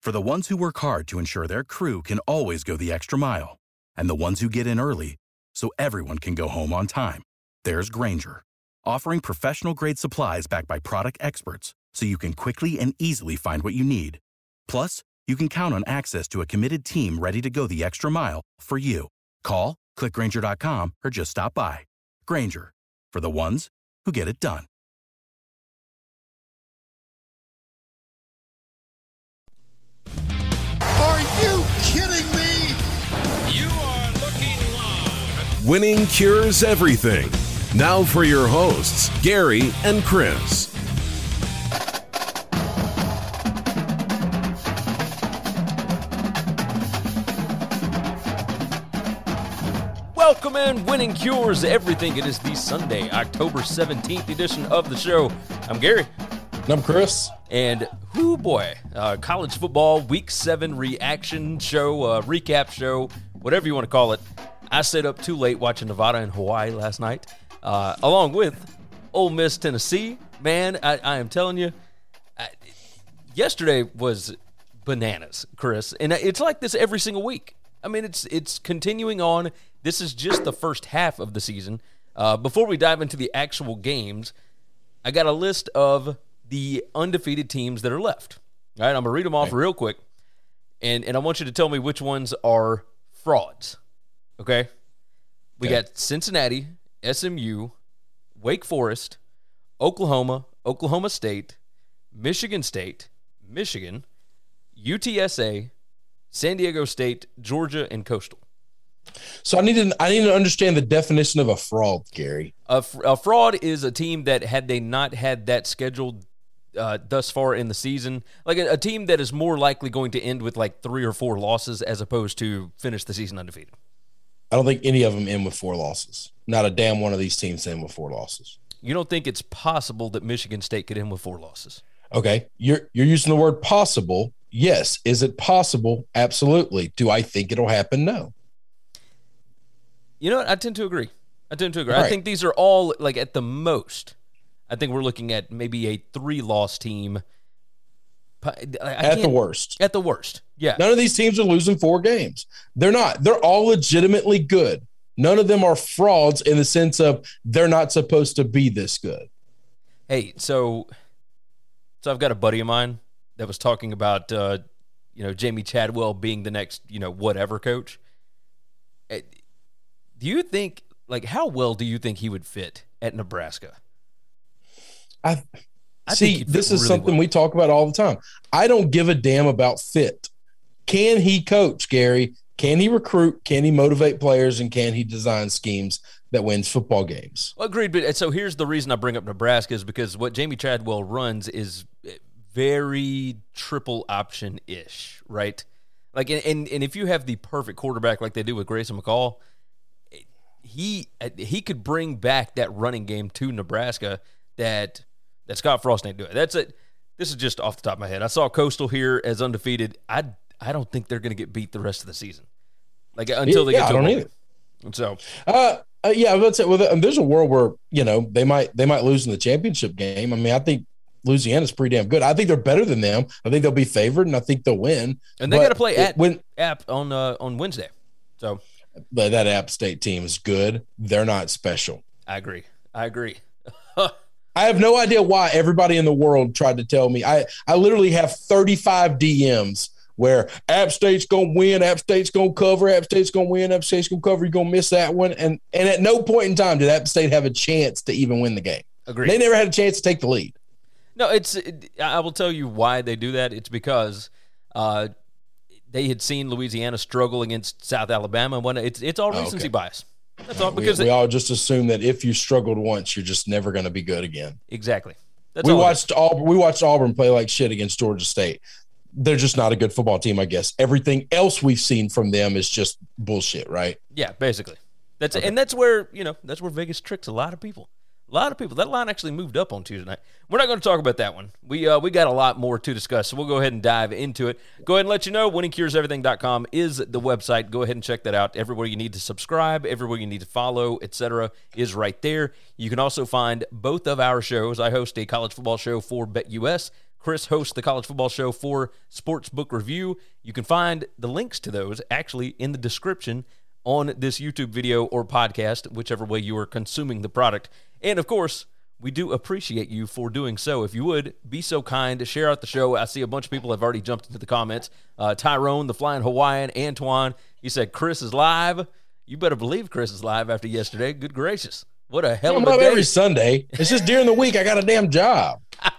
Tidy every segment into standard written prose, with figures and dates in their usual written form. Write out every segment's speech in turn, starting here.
For the ones who work hard to ensure their crew can always go the extra mile, and the ones who get in early so everyone can go home on time, there's Grainger, offering professional-grade supplies backed by product experts so you can quickly and easily find what you need. Plus, you can count on access to a committed team ready to go the extra mile for you. Call, click Grainger.com, or just stop by. Grainger, for the ones who get it done. Are you kidding me? You are looking live. Winning cures everything. Now for your hosts, Gary and Chris. Welcome in, Winning Cures Everything. It is the Sunday, October 17th edition of the show. I'm Gary. And I'm Chris. And, college football Week 7 reaction show, recap show, whatever you want to call it. I stayed up too late watching Nevada and Hawaii last night, along with Ole Miss, Tennessee. Man, I am telling you, yesterday was bananas, Chris. And it's like this every single week. I mean, it's continuing on. This is just the first half of the season. Before we dive into the actual games, I got a list of the undefeated teams that are left. All right, I'm going to read them off real quick, and I want you to tell me which ones are frauds, okay? We got Cincinnati, SMU, Wake Forest, Oklahoma, Oklahoma State, Michigan, UTSA, San Diego State, Georgia, and Coastal. So I need to understand the definition of a fraud, Gary. A fraud is a team that, had they not had that scheduled thus far in the season, like a team that is more likely going to end with like 3 or 4 losses as opposed to finish the season undefeated. I don't think any of them end with 4 losses. Not a damn one of these teams end with 4 losses. You don't think it's possible that Michigan State could end with 4 losses? Okay, you're using the word possible. Yes. Is it possible? Absolutely. Do I think it'll happen? No. You know what? I tend to agree. Right. I think these are all, like, at the most, I think we're looking at maybe a 3-loss team. At the worst. At the worst, yeah. None of these teams are losing 4 games. They're not. They're all legitimately good. None of them are frauds in the sense of they're not supposed to be this good. Hey, so I've got a buddy of mine that was talking about, Jamie Chadwell being the next, whatever coach. Do you think, how well do you think he would fit at Nebraska? I see, this is really something we talk about all the time. I don't give a damn about fit. Can he coach, Gary? Can he recruit? Can he motivate players? And can he design schemes that wins football games? Well, agreed. But so here's the reason I bring up Nebraska is because what Jamie Chadwell runs is very triple option-ish, right? Like, and if you have the perfect quarterback like they do with Grayson McCall, he could bring back that running game to Nebraska that Scott Frost ain't doing. That's it. This is just off the top of my head. I saw Coastal here as undefeated. I don't think they're going to get beat the rest of the season, until they get to. I don't either. And so, let's say there's a world where they might lose in the championship game. I mean, I think Louisiana's pretty damn good. I think they're better than them. I think they'll be favored, and I think they'll win. And they got to play at App on Wednesday. So. But that App State team is good. They're not special. I agree. I have no idea why everybody in the world tried to tell me. I literally have 35 DMs where App State's going to win, App State's going to cover, App State's going to win, App State's going to cover, you're going to miss that one. And at no point in time did App State have a chance to even win the game. Agreed. They never had a chance to take the lead. No, I will tell you why they do that. It's because they had seen Louisiana struggle against South Alabama. It's all recency bias. That's all, because we all just assume that if you struggled once, you're just never going to be good again. Exactly. We watched Auburn play like shit against Georgia State. They're just not a good football team, I guess. Everything else we've seen from them is just bullshit, right? Yeah, basically. And that's where Vegas tricks a lot of people. A lot of people. That line actually moved up on Tuesday night. We're not going to talk about that one. We got a lot more to discuss, so we'll go ahead and dive into it. Go ahead and let you know, winningcureseverything.com is the website. Go ahead and check that out. Everywhere you need to subscribe, everywhere you need to follow, etc., is right there. You can also find both of our shows. I host a college football show for BetUS Chris hosts the college football show for Sportsbook Review. You can find the links to those actually in the description on this YouTube video or podcast, whichever way you are consuming the product. And, of course, we do appreciate you for doing so. If you would, be so kind to share out the show. I see a bunch of people have already jumped into the comments. Tyrone, the Flying Hawaiian, Antoine, he said Chris is live. You better believe Chris is live after yesterday. Good gracious. What a hell of a day. Every Sunday. It's just during the week. I got a damn job.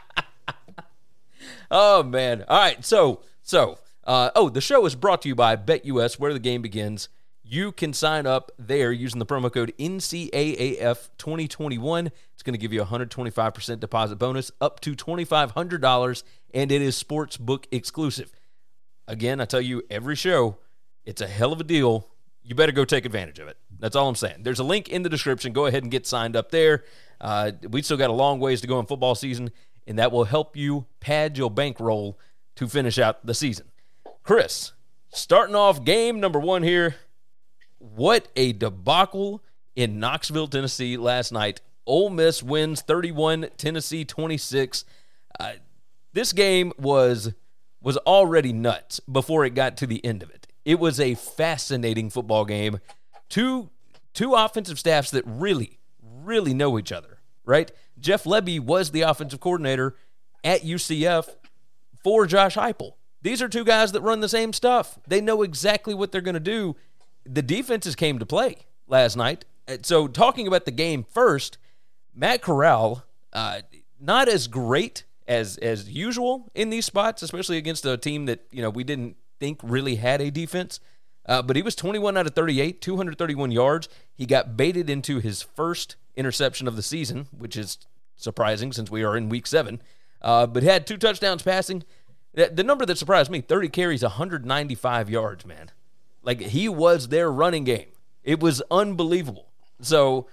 Oh, man. All right, so the show is brought to you by BetUS, where the game begins. You can sign up there using the promo code NCAAF2021. It's going to give you a 125% deposit bonus up to $2,500, and it is Sportsbook exclusive. Again, I tell you, every show, it's a hell of a deal. You better go take advantage of it. That's all I'm saying. There's a link in the description. Go ahead and get signed up there. We still got a long ways to go in football season, and that will help you pad your bankroll to finish out the season. Chris, starting off game number 1 here. What a debacle in Knoxville, Tennessee last night. Ole Miss wins 31, Tennessee 26. This game was already nuts before it got to the end of it. It was a fascinating football game. Two offensive staffs that really, really know each other, right? Jeff Lebby was the offensive coordinator at UCF for Josh Heupel. These are two guys that run the same stuff. They know exactly what they're going to do. The defenses came to play last night. So talking about the game first, Matt Corral, not as great as usual in these spots, especially against a team that we didn't think really had a defense. But he was 21 out of 38, 231 yards. He got baited into his first interception of the season, which is surprising since we are in week 7. But had 2 touchdowns passing. The number that surprised me, 30 carries, 195 yards, man. Like, he was their running game. It was unbelievable. So,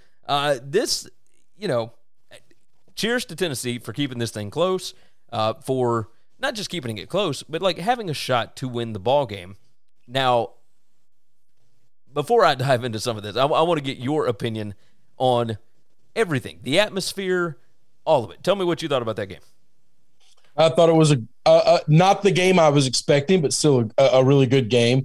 cheers to Tennessee for keeping this thing close, for not just keeping it close, but, like, having a shot to win the ball game. Now, before I dive into some of this, I want to get your opinion on everything, the atmosphere, all of it. Tell me what you thought about that game. I thought it was not the game I was expecting, but still a really good game.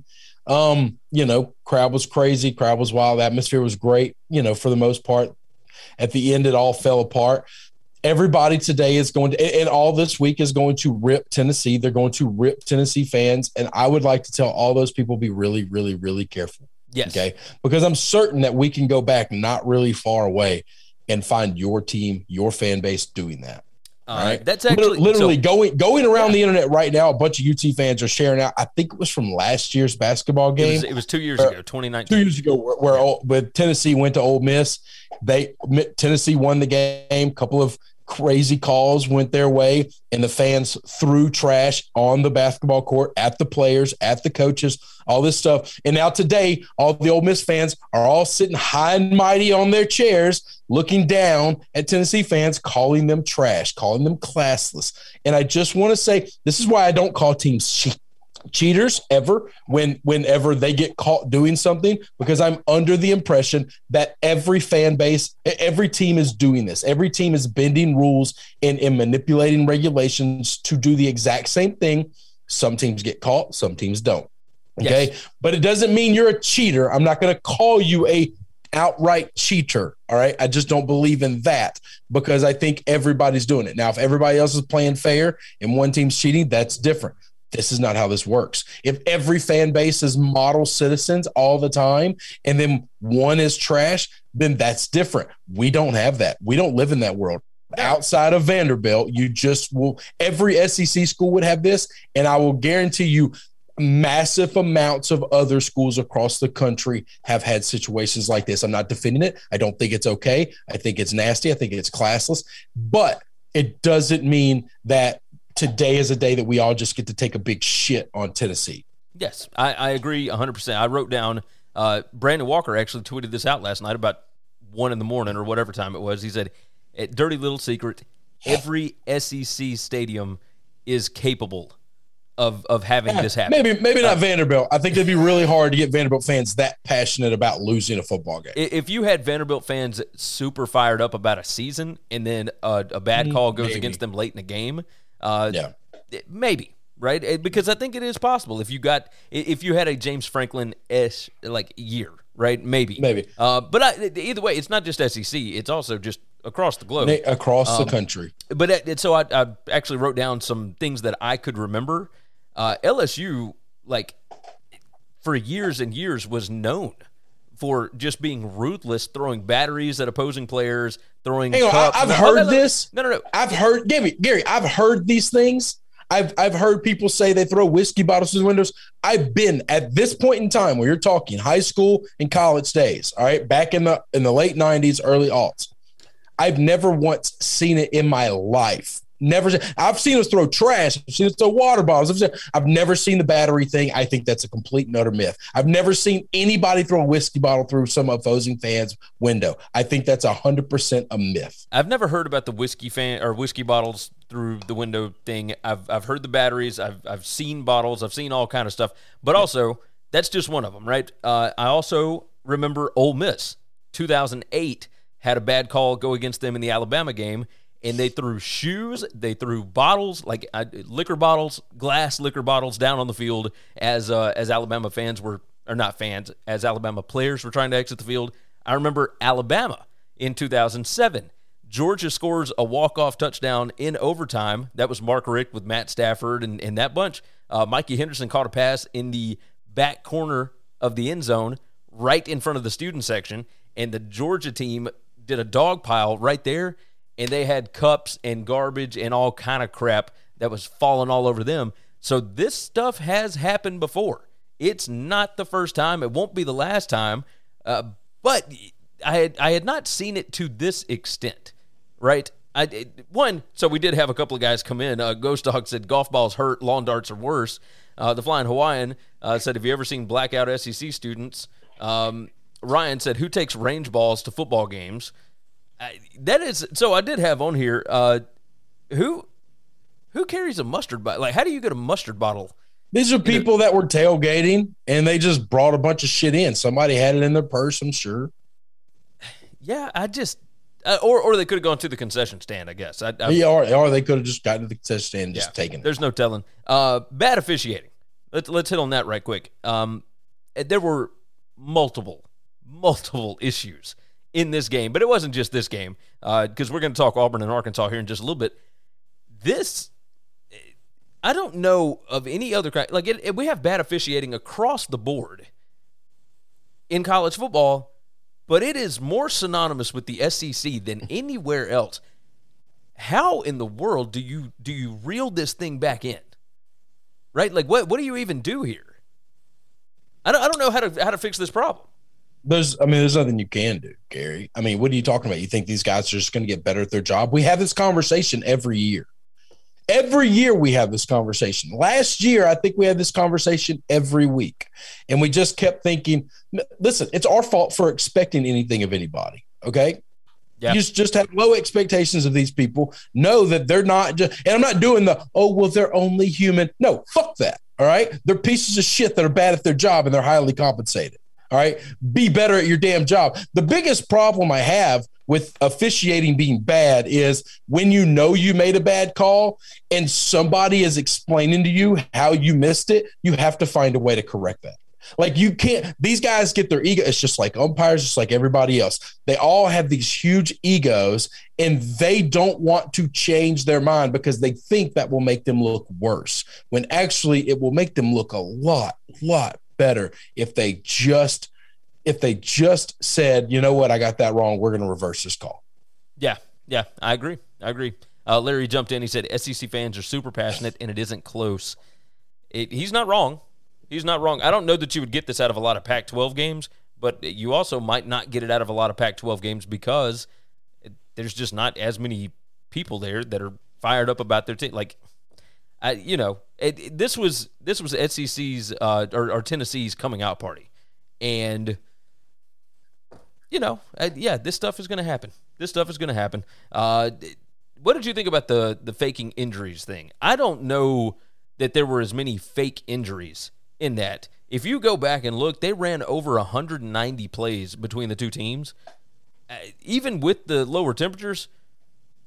Crowd was crazy. Crowd was wild. Atmosphere was great, for the most part. At the end, it all fell apart. Everybody today is going to, and all this week is going to rip Tennessee. They're going to rip Tennessee fans. And I would like to tell all those people, be really, really, really careful. Yes. Okay. Because I'm certain that we can go back not really far away and find your team, your fan base doing that. Right. That's actually literally going around the internet right now. A bunch of UT fans are sharing out. I think it was from last year's basketball game. It was 2 years ago, 2019. 2 years ago, where Tennessee went to Ole Miss. Tennessee won the game. A couple of crazy calls went their way, and the fans threw trash on the basketball court, at the players, at the coaches, all this stuff. And now today, all the Ole Miss fans are all sitting high and mighty on their chairs, looking down at Tennessee fans, calling them trash, calling them classless. And I just want to say, this is why I don't call teams cheaters ever whenever they get caught doing something, because I'm under the impression that every fan base, every team is doing this. Every team is bending rules and manipulating regulations to do the exact same thing. Some teams get caught, some teams don't. Okay. Yes. But it doesn't mean you're a cheater. I'm not going to call you a outright cheater. All right. I just don't believe in that, because I think everybody's doing it. Now, if everybody else is playing fair and one team's cheating, that's different. This is not how this works. If every fan base is model citizens all the time and then one is trash, then that's different. We don't have that. We don't live in that world. Outside of Vanderbilt, you just will. Every SEC school would have this, and I will guarantee you massive amounts of other schools across the country have had situations like this. I'm not defending it. I don't think it's okay. I think it's nasty. I think it's classless. But it doesn't mean that today is a day that we all just get to take a big shit on Tennessee. Yes, I agree 100%. I wrote down, Brandon Walker actually tweeted this out last night about 1 a.m. or whatever time it was. He said, dirty little secret, every SEC stadium is capable of having this happen. Maybe not Vanderbilt. I think it'd be really hard to get Vanderbilt fans that passionate about losing a football game. If you had Vanderbilt fans super fired up about a season and then a bad call goes against them late in the game, Maybe. Right, because I think it is possible if you had a James Franklin-ish year, right? Maybe. But either way, it's not just SEC; it's also just across the globe, across the country. But so I actually wrote down some things that I could remember. LSU, for years and years, was known for just being ruthless, throwing batteries at opposing players, throwing. Cups. I've heard this. No. I've heard Gary. I've heard these things. I've heard people say they throw whiskey bottles through the windows. I've been at this point in time where you're talking high school and college days, all right, back in the late 90s, early aughts. I've never once seen it in my life. I've seen us throw trash. I've seen us throw water bottles. I've never seen the battery thing. I think that's a complete and utter myth. I've never seen anybody throw a whiskey bottle through some opposing fan's window. I think that's 100% a myth. I've never heard about the whiskey bottles through the window thing. I've heard the batteries. I've seen bottles. I've seen all kind of stuff. But also, that's just one of them, right? I also remember Ole Miss, 2008, had a bad call go against them in the Alabama game. And they threw shoes, they threw bottles, liquor bottles, glass liquor bottles down on the field as Alabama fans were, or not fans, as Alabama players were trying to exit the field. I remember Alabama in 2007. Georgia scores a walk-off touchdown in overtime. That was Mark Richt with Matt Stafford and that bunch. Mikey Henderson caught a pass in the back corner of the end zone right in front of the student section, and the Georgia team did a dog pile right there. And they had cups and garbage and all kind of crap that was falling all over them. So this stuff has happened before. It's not the first time. It won't be the last time. But I had not seen it to this extent, right? So we did have a couple of guys come in. Ghost Dog said golf balls hurt, lawn darts are worse. The Flying Hawaiian said, have you ever seen blackout SEC students? Ryan said, who takes range balls to football games? That is so. I did have on here. Who carries a mustard bottle? How do you get a mustard bottle? These are people that were tailgating and they just brought a bunch of shit in. Somebody had it in their purse, I'm sure. Yeah, I just or they could have gone to the concession stand, I guess. Or they could have just gotten to the concession stand and just taken it. There's no telling. Bad officiating. Let's hit on that right quick. There were multiple issues in this game, but it wasn't just this game, because we're going to talk Auburn and Arkansas here in just a little bit. I don't know of any other kind. We have bad officiating across the board in college football, but it is more synonymous with the SEC than anywhere else. How in the world do you reel this thing back in? Right? What do you even do here? I don't know how to fix this problem. There's nothing you can do, Gary. What are you talking about? You think these guys are just going to get better at their job? We have this conversation every year. Every year we have this conversation. Last year, I think we had this conversation every week. And we just kept thinking, listen, it's our fault for expecting anything of anybody, okay? Yeah. You just have low expectations of these people. Know that they're not just – and I'm not doing they're only human. No, fuck that, all right? They're pieces of shit that are bad at their job and they're highly compensated. All right, be better at your damn job. The biggest problem I have with officiating being bad is when you know you made a bad call and somebody is explaining to you how you missed it, you have to find a way to correct that. You can't – these guys get their ego. It's just like umpires, just like everybody else. They all have these huge egos, and they don't want to change their mind because they think that will make them look worse, when actually it will make them look a lot better if they just said, you know what, I got that wrong, we're going to reverse this call. Yeah, I agree. Larry jumped in. He said SEC fans are super passionate and it isn't close. He's not wrong. I don't know that you would get this out of a lot of Pac-12 games, but you also might not get it out of a lot of Pac-12 games because there's just not as many people there that are fired up about their team. This was SEC's or Tennessee's coming out party, and this stuff is going to happen. What did you think about the faking injuries thing? I don't know that there were as many fake injuries in that. If you go back and look, they ran over 190 plays between the two teams. Even with the lower temperatures,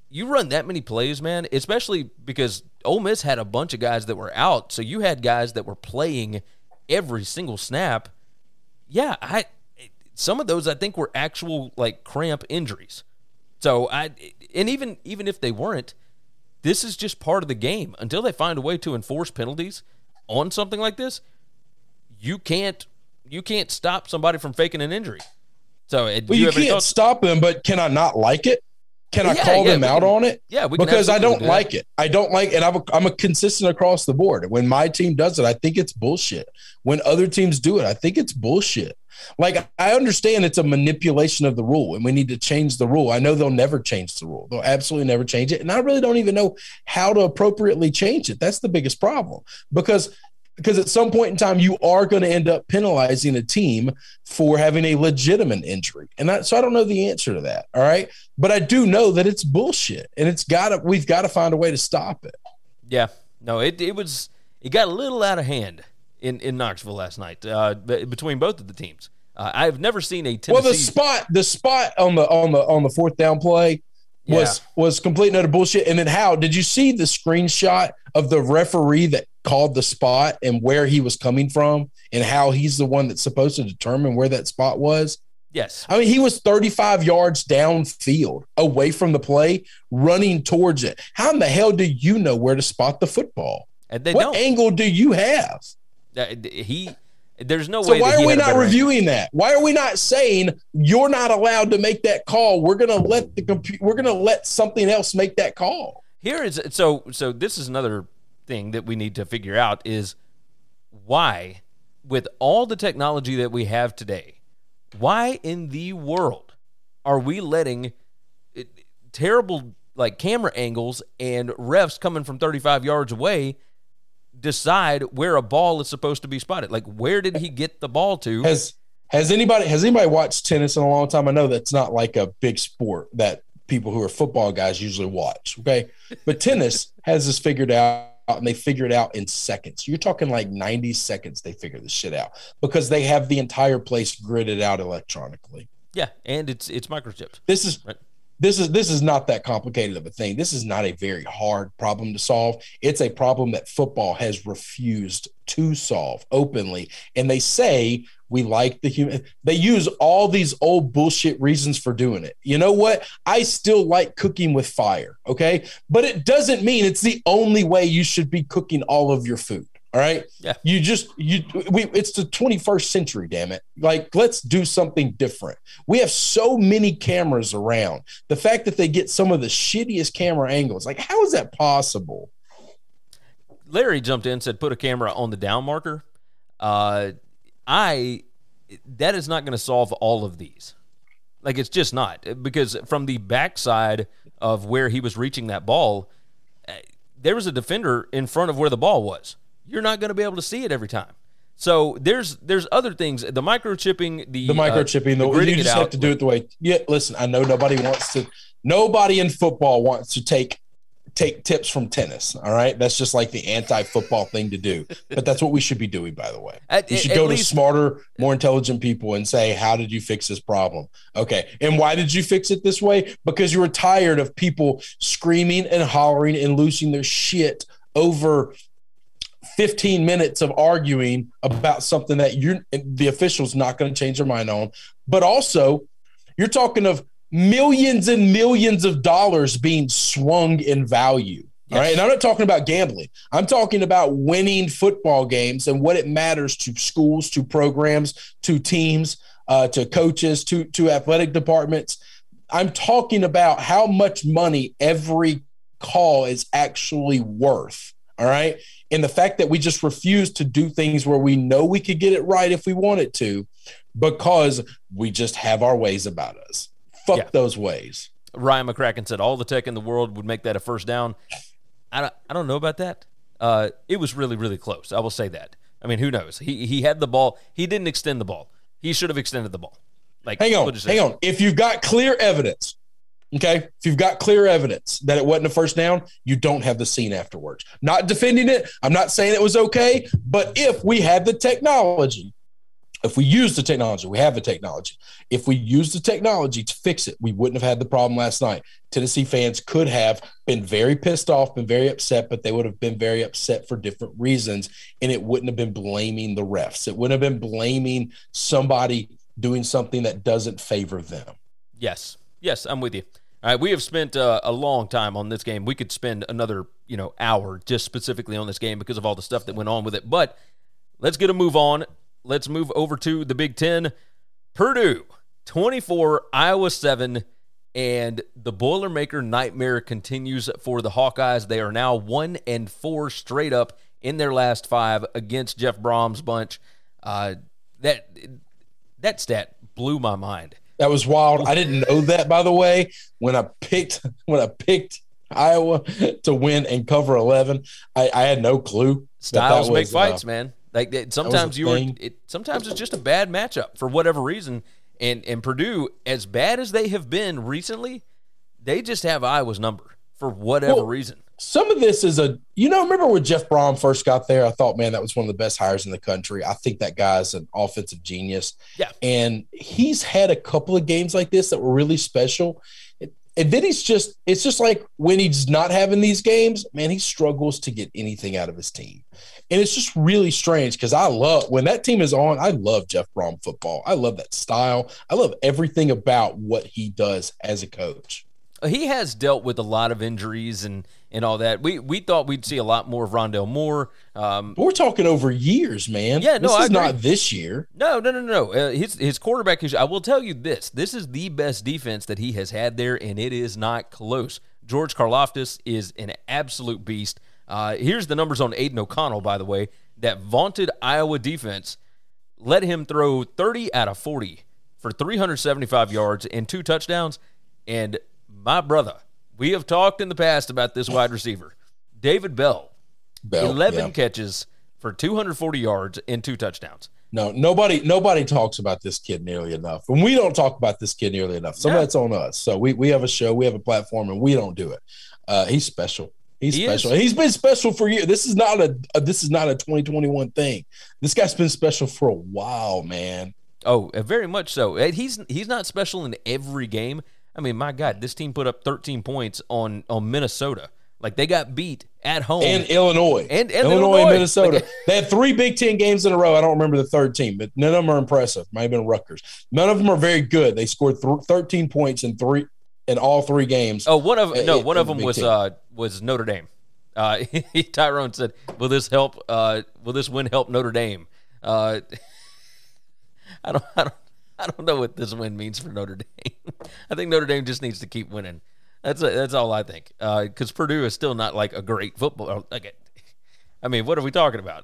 you run that many plays, man, especially because Ole Miss had a bunch of guys that were out, so you had guys that were playing every single snap. Yeah, some of those I think were actual like cramp injuries. So even if they weren't, this is just part of the game. Until they find a way to enforce penalties on something like this, you can't stop somebody from faking an injury. So you can't stop them, but can I not like it? Can I call them out on it? Yeah, because I don't like it. I don't like it. I'm a consistent across the board. When my team does it, I think it's bullshit. When other teams do it, I think it's bullshit. Like, I understand it's a manipulation of the rule, and we need to change the rule. I know they'll never change the rule. They'll absolutely never change it. And I really don't even know how to appropriately change it. That's the biggest problem. Because at some point in time, you are going to end up penalizing a team for having a legitimate injury. So I don't know the answer to that. All right. But I do know that it's bullshit, and we've got to find a way to stop it. Yeah. No, it got a little out of hand in Knoxville last night between both of the teams. I've never seen a Tennessee. Well, the spot on the fourth down play was complete and utter bullshit. And then how did you see the screenshot of the referee that called the spot and where he was coming from and how he's the one that's supposed to determine where that spot was? Yes. I mean, he was 35 yards downfield away from the play, running towards it. How in the hell do you know where to spot the football? And what angle do you have? There's no way. So why are we not reviewing that? Why are we not saying you're not allowed to make that call? We're going to let something else make that call. So this is another thing that we need to figure out is why, with all the technology that we have today, why in the world are we letting terrible like camera angles and refs coming from 35 yards away decide where a ball is supposed to be spotted? Like, where did he get the ball to? Has anybody watched tennis in a long time? I know that's not like a big sport that people who are football guys usually watch. Okay. But tennis has this figured out, and they figure it out in seconds. You're talking like 90 seconds. They figure this shit out because they have the entire place gridded out electronically. Yeah. And it's microchipped. This is not that complicated of a thing. This is not a very hard problem to solve. It's a problem that football has refused to solve openly. And they say we like the human. They use all these old bullshit reasons for doing it. You know what? I still like cooking with fire, okay? But it doesn't mean it's the only way you should be cooking all of your food. All right. Yeah. It's the 21st century, damn it. Like, let's do something different. We have so many cameras around. The fact that they get some of the shittiest camera angles, like, how is that possible? Larry jumped in and said, put a camera on the down marker. That is not going to solve all of these. Like, it's just not, because from the backside of where he was reaching that ball, there was a defender in front of where the ball was. You're not going to be able to see it every time. So there's other things. The microchipping, you just have to do it the way. Yeah, listen, I know nobody in football wants to take tips from tennis. All right, that's just like the anti-football thing to do. But that's what we should be doing, by the way. We should go to smarter, more intelligent people and say, how did you fix this problem? Okay, and why did you fix it this way? Because you were tired of people screaming and hollering and losing their shit over 15 minutes of arguing about something that the official's not going to change their mind on. But also, you're talking of millions and millions of dollars being swung in value. Yes. All right. And I'm not talking about gambling. I'm talking about winning football games and what it matters to schools, to programs, to teams, to coaches, to athletic departments. I'm talking about how much money every call is actually worth. All right. And the fact that we just refuse to do things where we know we could get it right if we wanted to, because we just have our ways about us. Fuck those ways. Ryan McCracken said all the tech in the world would make that a first down. I don't know about that. It was really, really close. I will say that. I mean, who knows? He had the ball. He didn't extend the ball. He should have extended the ball. Like, hang on. If you've got clear evidence, okay, if you've got clear evidence that it wasn't a first down, you don't have the scene afterwards. Not defending it. I'm not saying it was okay, but if we had the technology if we use the technology, we have the technology. If we use the technology to fix it, we wouldn't have had the problem last night. Tennessee fans could have been very pissed off, been very upset, but they would have been very upset for different reasons, and it wouldn't have been blaming the refs. It wouldn't have been blaming somebody doing something that doesn't favor them. Yes, I'm with you. All right, we have spent a long time on this game. We could spend another hour just specifically on this game because of all the stuff that went on with it. But let's get a move on. Let's move over to the Big Ten. Purdue, 24, Iowa 7, and the Boilermaker nightmare continues for the Hawkeyes. They are now 1-4 straight up in their last 5 against Jeff Brom's bunch. That stat blew my mind. That was wild. I didn't know that, by the way, when I picked Iowa to win and cover 11. I had no clue. Styles make fights, man. Like sometimes sometimes it's just a bad matchup for whatever reason. And Purdue, as bad as they have been recently, they just have Iowa's number for whatever reason. Some of this is remember when Jeff Brom first got there? I thought, man, that was one of the best hires in the country. I think that guy's an offensive genius. Yeah. And he's had a couple of games like this that were really special. And then it's just like when he's not having these games, man, he struggles to get anything out of his team. And it's just really strange because when that team is on, I love Jeff Brom football. I love that style. I love everything about what he does as a coach. He has dealt with a lot of injuries and all that. We thought we'd see a lot more of Rondale Moore. But we're talking over years, man. Yeah, no, this is not this year. No. His quarterback is. I will tell you this: this is the best defense that he has had there, and it is not close. George Karlaftis is an absolute beast. Here's the numbers on Aiden O'Connell, by the way. That vaunted Iowa defense let him throw 30 out of 40 for 375 yards and 2 touchdowns. And my brother, we have talked in the past about this wide receiver, David Bell 11 catches for 240 yards and 2 touchdowns. No, nobody talks about this kid nearly enough. And we don't talk about this kid nearly enough. Some of that's on us. So we have a show, we have a platform, and we don't do it. He's special. He's special. He's been special for years. This is not a 2021 thing. This guy's been special for a while, man. Oh, very much so. He's not special in every game. I mean, my God, this team put up 13 points on Minnesota. Like, they got beat at home. And Illinois. And Illinois and Minnesota. They had 3 Big Ten games in a row. I don't remember the third team, but none of them are impressive. Might have been Rutgers. None of them are very good. They scored 13 points in all 3 games. Oh, one of them was Notre Dame. Tyrone said, "Will this help? Will this win help Notre Dame?" I don't know what this win means for Notre Dame. I think Notre Dame just needs to keep winning. That's all I think. Because Purdue is still not like a great football. I mean, what are we talking about?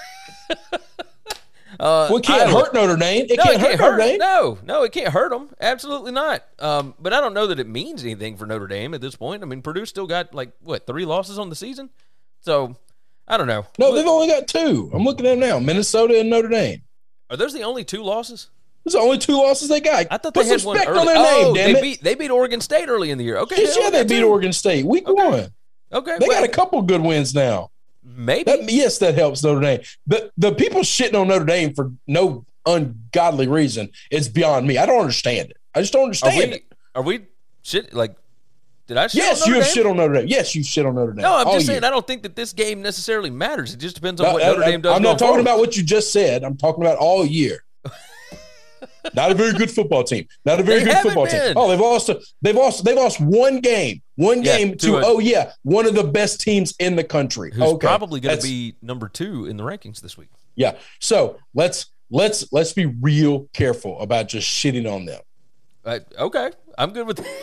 It can't hurt Notre Dame. It can't hurt Notre Dame. No, it can't hurt them. Absolutely not. But I don't know that it means anything for Notre Dame at this point. I mean, Purdue still got 3 losses on the season. So I don't know. No, they've only got 2. I'm looking at them now: Minnesota and Notre Dame. Are those the only 2 losses? Those are the only 2 losses they got. I thought they had one early. On their name, damn it. They beat Oregon State early in the year. Okay, they beat Oregon State week 1. Okay, they got a couple good wins now. Maybe. That helps Notre Dame. The people shitting on Notre Dame for no ungodly reason is beyond me. I don't understand it. I just don't understand it. Are we shit? Did I shit Yes, on Notre you have Dame? shit on Notre Dame. Yes, you shit on Notre Dame. No, I'm just saying I don't think that this game necessarily matters. It just depends on what Notre Dame does. I'm not talking about what you just said. I'm talking about all year. Not a very good football team. Not a very good football team. Oh, they've lost one game. One game to one of the best teams in the country. Who's probably going to be number 2 in the rankings this week. Yeah. So let's be real careful about just shitting on them. Okay, I'm good with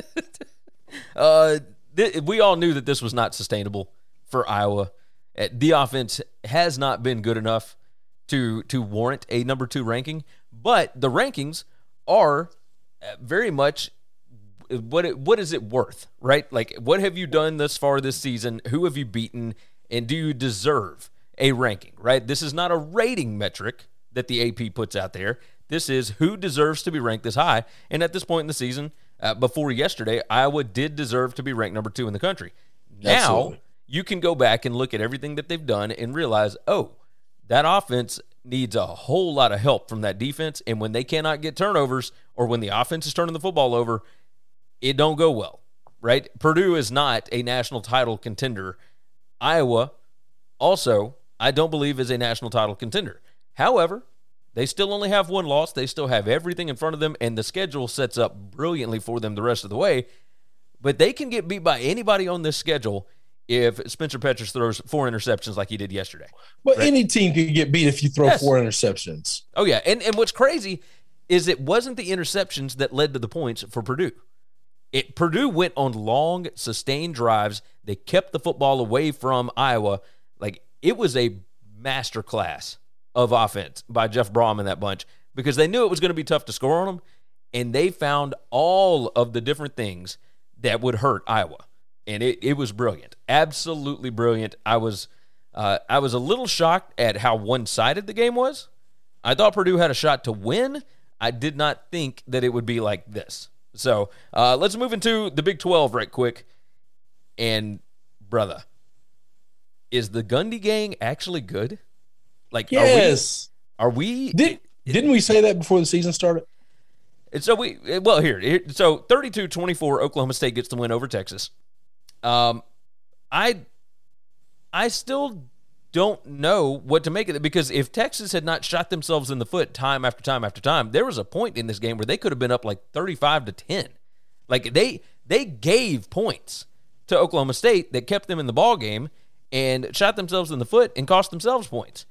that. We all knew that this was not sustainable for Iowa. The offense has not been good enough to warrant a number 2 ranking. But the rankings are very much what is it worth, right? Like, what have you done thus far this season? Who have you beaten? And do you deserve a ranking, right? This is not a rating metric that the AP puts out there. This is who deserves to be ranked this high. And at this point in the season, before yesterday, Iowa did deserve to be ranked number 2 in the country. Now, you can go back and look at everything that they've done and realize, that offense needs a whole lot of help from that defense, and when they cannot get turnovers or when the offense is turning the football over, it don't go well, right? Purdue is not a national title contender. Iowa also, I don't believe, is a national title contender. However, they still only have one loss. They still have everything in front of them, and the schedule sets up brilliantly for them the rest of the way. But they can get beat by anybody on this schedule if Spencer Petras throws 4 interceptions like he did yesterday. But any team can get beat if you throw 4 interceptions. Oh, yeah. And what's crazy is it wasn't the interceptions that led to the points for Purdue. Purdue went on long, sustained drives. They kept the football away from Iowa. Like, it was a masterclass of offense by Jeff Brom and that bunch because they knew it was going to be tough to score on them, and they found all of the different things that would hurt Iowa. And it was brilliant, absolutely brilliant. I was a little shocked at how one-sided the game was. I thought Purdue had a shot to win. I did not think that it would be like this. So let's move into the Big 12 right quick. And, brother, is the Gundy gang actually good? Like, yes. Are we? Didn't we say that before the season started? And so so 32-24, Oklahoma State gets the win over Texas. I still don't know what to make of it because if Texas had not shot themselves in the foot time after time after time, there was a point in this game where they could have been up like 35-10. Like they gave points to Oklahoma State that kept them in the ball game and shot themselves in the foot and cost themselves points.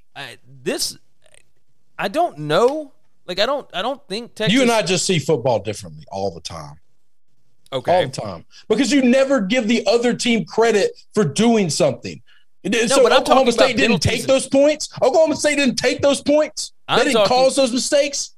I don't know. Like I don't think Texas. You and I just see football differently all the time. Okay. All the time. Because you never give the other team credit for doing something. So Oklahoma State didn't take those points? Oklahoma State didn't take those points? They didn't cause those mistakes?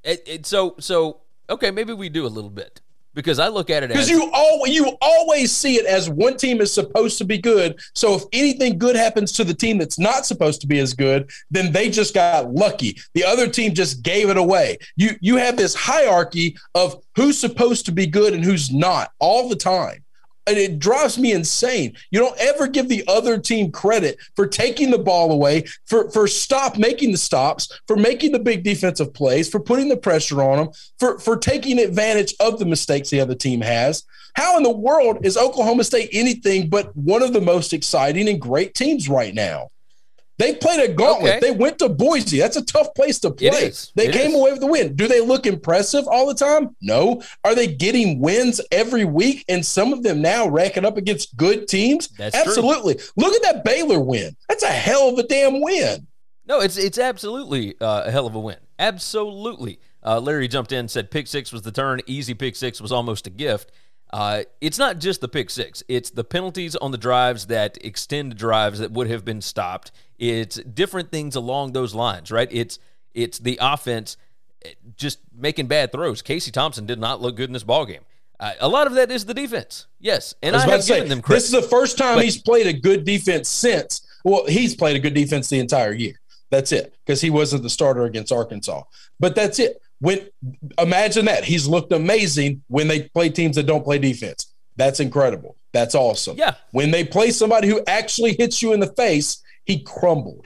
So okay, maybe we do a little bit. Because I look at it as... Because you always see it as one team is supposed to be good, so if anything good happens to the team that's not supposed to be as good, then they just got lucky. The other team just gave it away. You have this hierarchy of who's supposed to be good and who's not all the time. And it drives me insane. You don't ever give the other team credit for taking the ball away, for making the stops, for making the big defensive plays, for putting the pressure on them, for taking advantage of the mistakes the other team has. How in the world is Oklahoma State anything but one of the most exciting and great teams right now? They played a gauntlet. Okay. They went to Boise. That's a tough place to play. They came away with the win. Do they look impressive all the time? No. Are they getting wins every week? And some of them now racking up against good teams? That's absolutely. True. Look at that Baylor win. That's a hell of a damn win. No, it's absolutely a hell of a win. Absolutely. Larry jumped in and said pick six was the turn. Easy pick six was almost a gift. It's not just the pick six. It's the penalties on the drives that extend drives that would have been stopped. It's different things along those lines, right? It's the offense just making bad throws. Casey Thompson did not look good in this ballgame. A lot of that is the defense. Yes, and I have given them credit. This is the first time he's played a good defense since. Well, he's played a good defense the entire year. That's it, because he wasn't the starter against Arkansas. But that's it. Imagine that. He's looked amazing when they play teams that don't play defense. That's incredible. That's awesome. Yeah. When they play somebody who actually hits you in the face, he crumbled.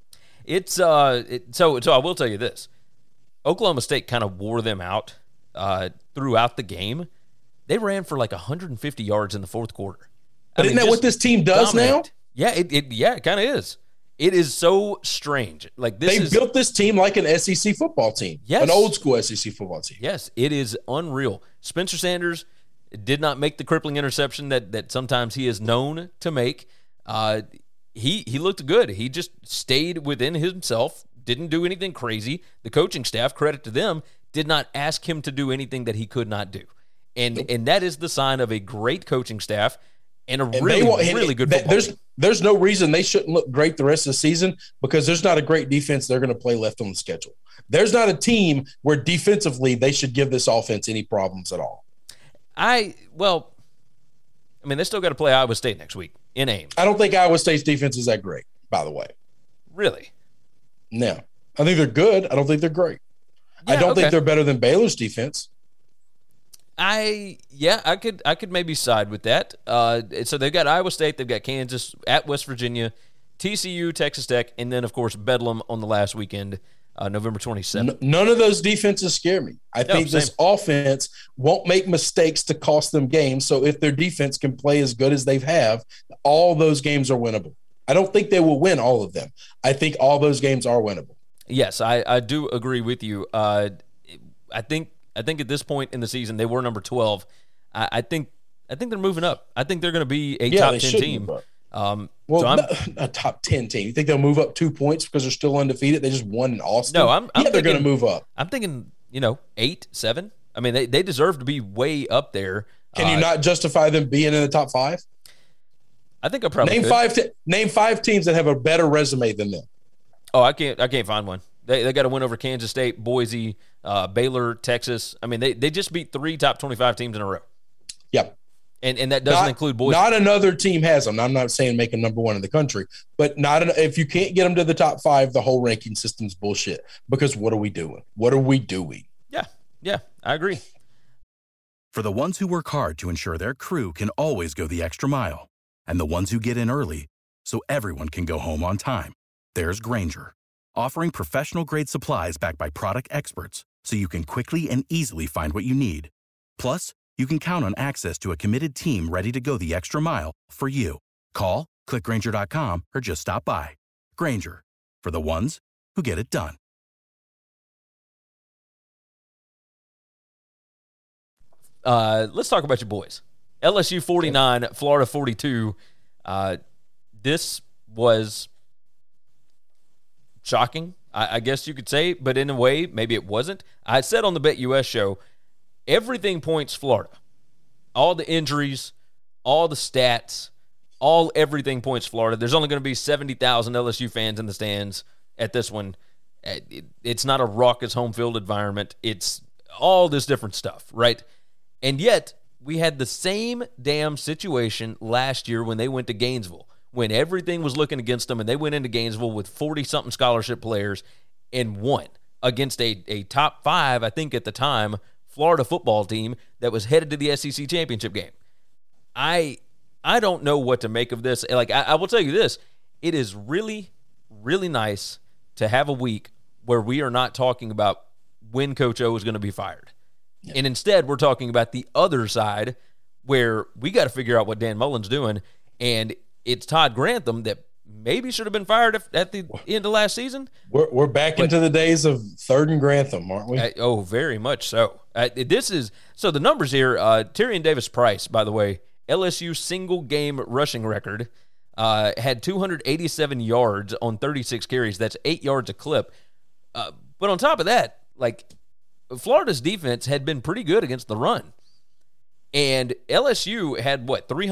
So I will tell you this. Oklahoma State kind of wore them out throughout the game. They ran for like 150 yards in the fourth quarter. But isn't that what this team does now? Yeah, it kind of is. It is so strange. Like they built this team like an SEC football team. Yes. An old school SEC football team. Yes, it is unreal. Spencer Sanders did not make the crippling interception that sometimes he is known to make. He looked good. He just stayed within himself, didn't do anything crazy. The coaching staff, credit to them, did not ask him to do anything that he could not do. And that is the sign of a great coaching staff and really good football team. There's no reason they shouldn't look great the rest of the season because there's not a great defense they're going to play left on the schedule. There's not a team where defensively they should give this offense any problems at all. They still got to play Iowa State next week in Ames. I don't think Iowa State's defense is that great, by the way. Really? No. I think they're good. I don't think they're great. Yeah, I don't think they're better than Baylor's defense. I could maybe side with that. So they've got Iowa State, they've got Kansas, at West Virginia, TCU, Texas Tech, and then, of course, Bedlam on the last weekend, November 27th. None of those defenses scare me. I think this offense won't make mistakes to cost them games. So if their defense can play as good as they've all those games are winnable. I don't think they will win all of them. I think all those games are winnable. Yes, I do agree with you. I think at this point in the season they were number 12. I think they're moving up. I think they're going to be a top 10 team. A top 10 team. You think they'll move up 2 points because they're still undefeated? They just won in Austin. No, I'm they're going to move up. I'm thinking, 8, 7. I mean, they deserve to be way up there. Can you not justify them being in the top 5? I think I probably name 5 teams that have a better resume than them. Oh, I can't find one. They got to win over Kansas State, Boise, Baylor, Texas. I mean, they just beat 3 top 25 teams in a row. Yep. And that doesn't include Boise. Not another team has them. I'm not saying make them number 1 in the country, but if you can't get them to the top 5, the whole ranking system's bullshit. Because what are we doing? Yeah, I agree. For the ones who work hard to ensure their crew can always go the extra mile, and the ones who get in early so everyone can go home on time, there's Grainger, offering professional-grade supplies backed by product experts so you can quickly and easily find what you need. Plus, you can count on access to a committed team ready to go the extra mile for you. Call, click Grainger.com, or just stop by. Grainger, for the ones who get it done. Let's talk about your boys. LSU 49, Florida 42. This was shocking, I guess you could say, but in a way, maybe it wasn't. I said on the BetUS show, everything points Florida. All the injuries, all the stats, everything points Florida. There's only going to be 70,000 LSU fans in the stands at this one. It's not a raucous home field environment. It's all this different stuff, right? And yet, we had the same damn situation last year when they went to Gainesville, when everything was looking against them, and they went into Gainesville with 40-something scholarship players and won against a top 5, I think at the time, Florida football team that was headed to the SEC championship game. I don't know what to make of this. Like, I will tell you this. It is really, really nice to have a week where we are not talking about when Coach O is going to be fired. Yeah. And instead, we're talking about the other side where we got to figure out what Dan Mullen's doing. And it's Todd Grantham that maybe should have been fired at the end of last season. We're back into the days of 3rd and Grantham, aren't we? Very much so. So the numbers here, Tyrion Davis-Price, by the way, LSU single-game rushing record, had 287 yards on 36 carries. That's 8 yards a clip. But on top of that, like, Florida's defense had been pretty good against the run. And LSU had,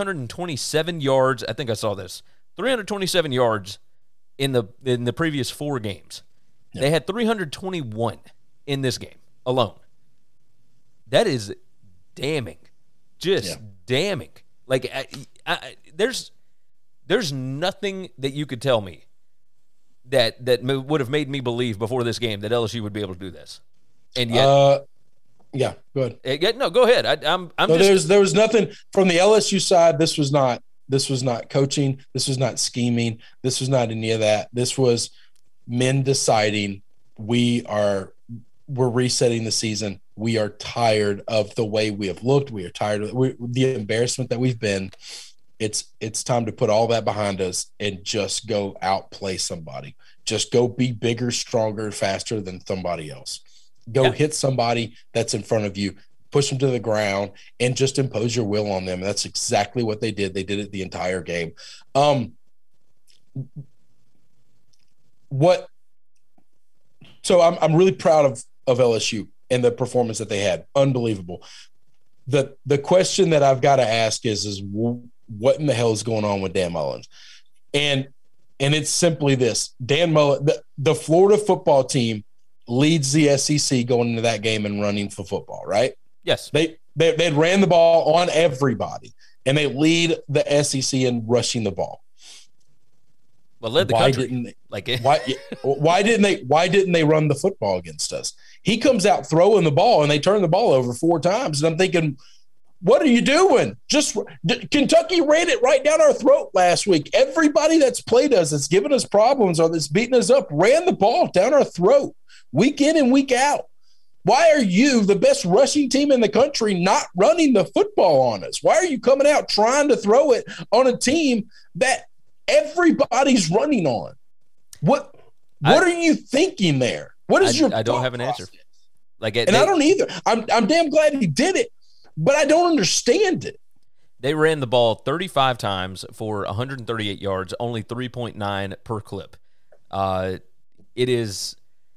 327 yards? I think I saw this. 327 yards in the previous 4 games. Yep. They had 321 in this game alone. That is damning. Just damning. Like, there's nothing that you could tell me that would have made me believe before this game that LSU would be able to do this. And yet, go ahead. No, go ahead. There was nothing from the LSU side. This was not coaching. This was not scheming. This was not any of that. This was men deciding we're resetting the season. We are tired of the way we have looked. We are tired of the embarrassment that we've been. It's time to put all that behind us and just go outplay somebody. Just go be bigger, stronger, faster than somebody else. Go hit somebody that's in front of you, push them to the ground, and just impose your will on them. And that's exactly what they did. They did it the entire game. So I'm really proud of LSU and the performance that they had. Unbelievable. The question that I've got to ask is what in the hell is going on with Dan Mullen? And it's simply this. Dan Mullen, the Florida football team leads the SEC going into that game and running for football, right? Yes. They ran the ball on everybody, and they lead the SEC in rushing the ball. Well, led the country. Why didn't they run the football against us? He comes out throwing the ball, and they turn the ball over 4 times, and I'm thinking, What are you doing? Kentucky ran it right down our throat last week. Everybody that's played us, that's given us problems or that's beating us up, ran the ball down our throat week in and week out. Why are you, the best rushing team in the country, not running the football on us? Why are you coming out trying to throw it on a team that everybody's running on? What are you thinking there? What is your? I don't have an answer. I don't either. I'm damn glad he did it, but I don't understand it. They ran the ball 35 times for 138 yards, only 3.9 per clip. It is,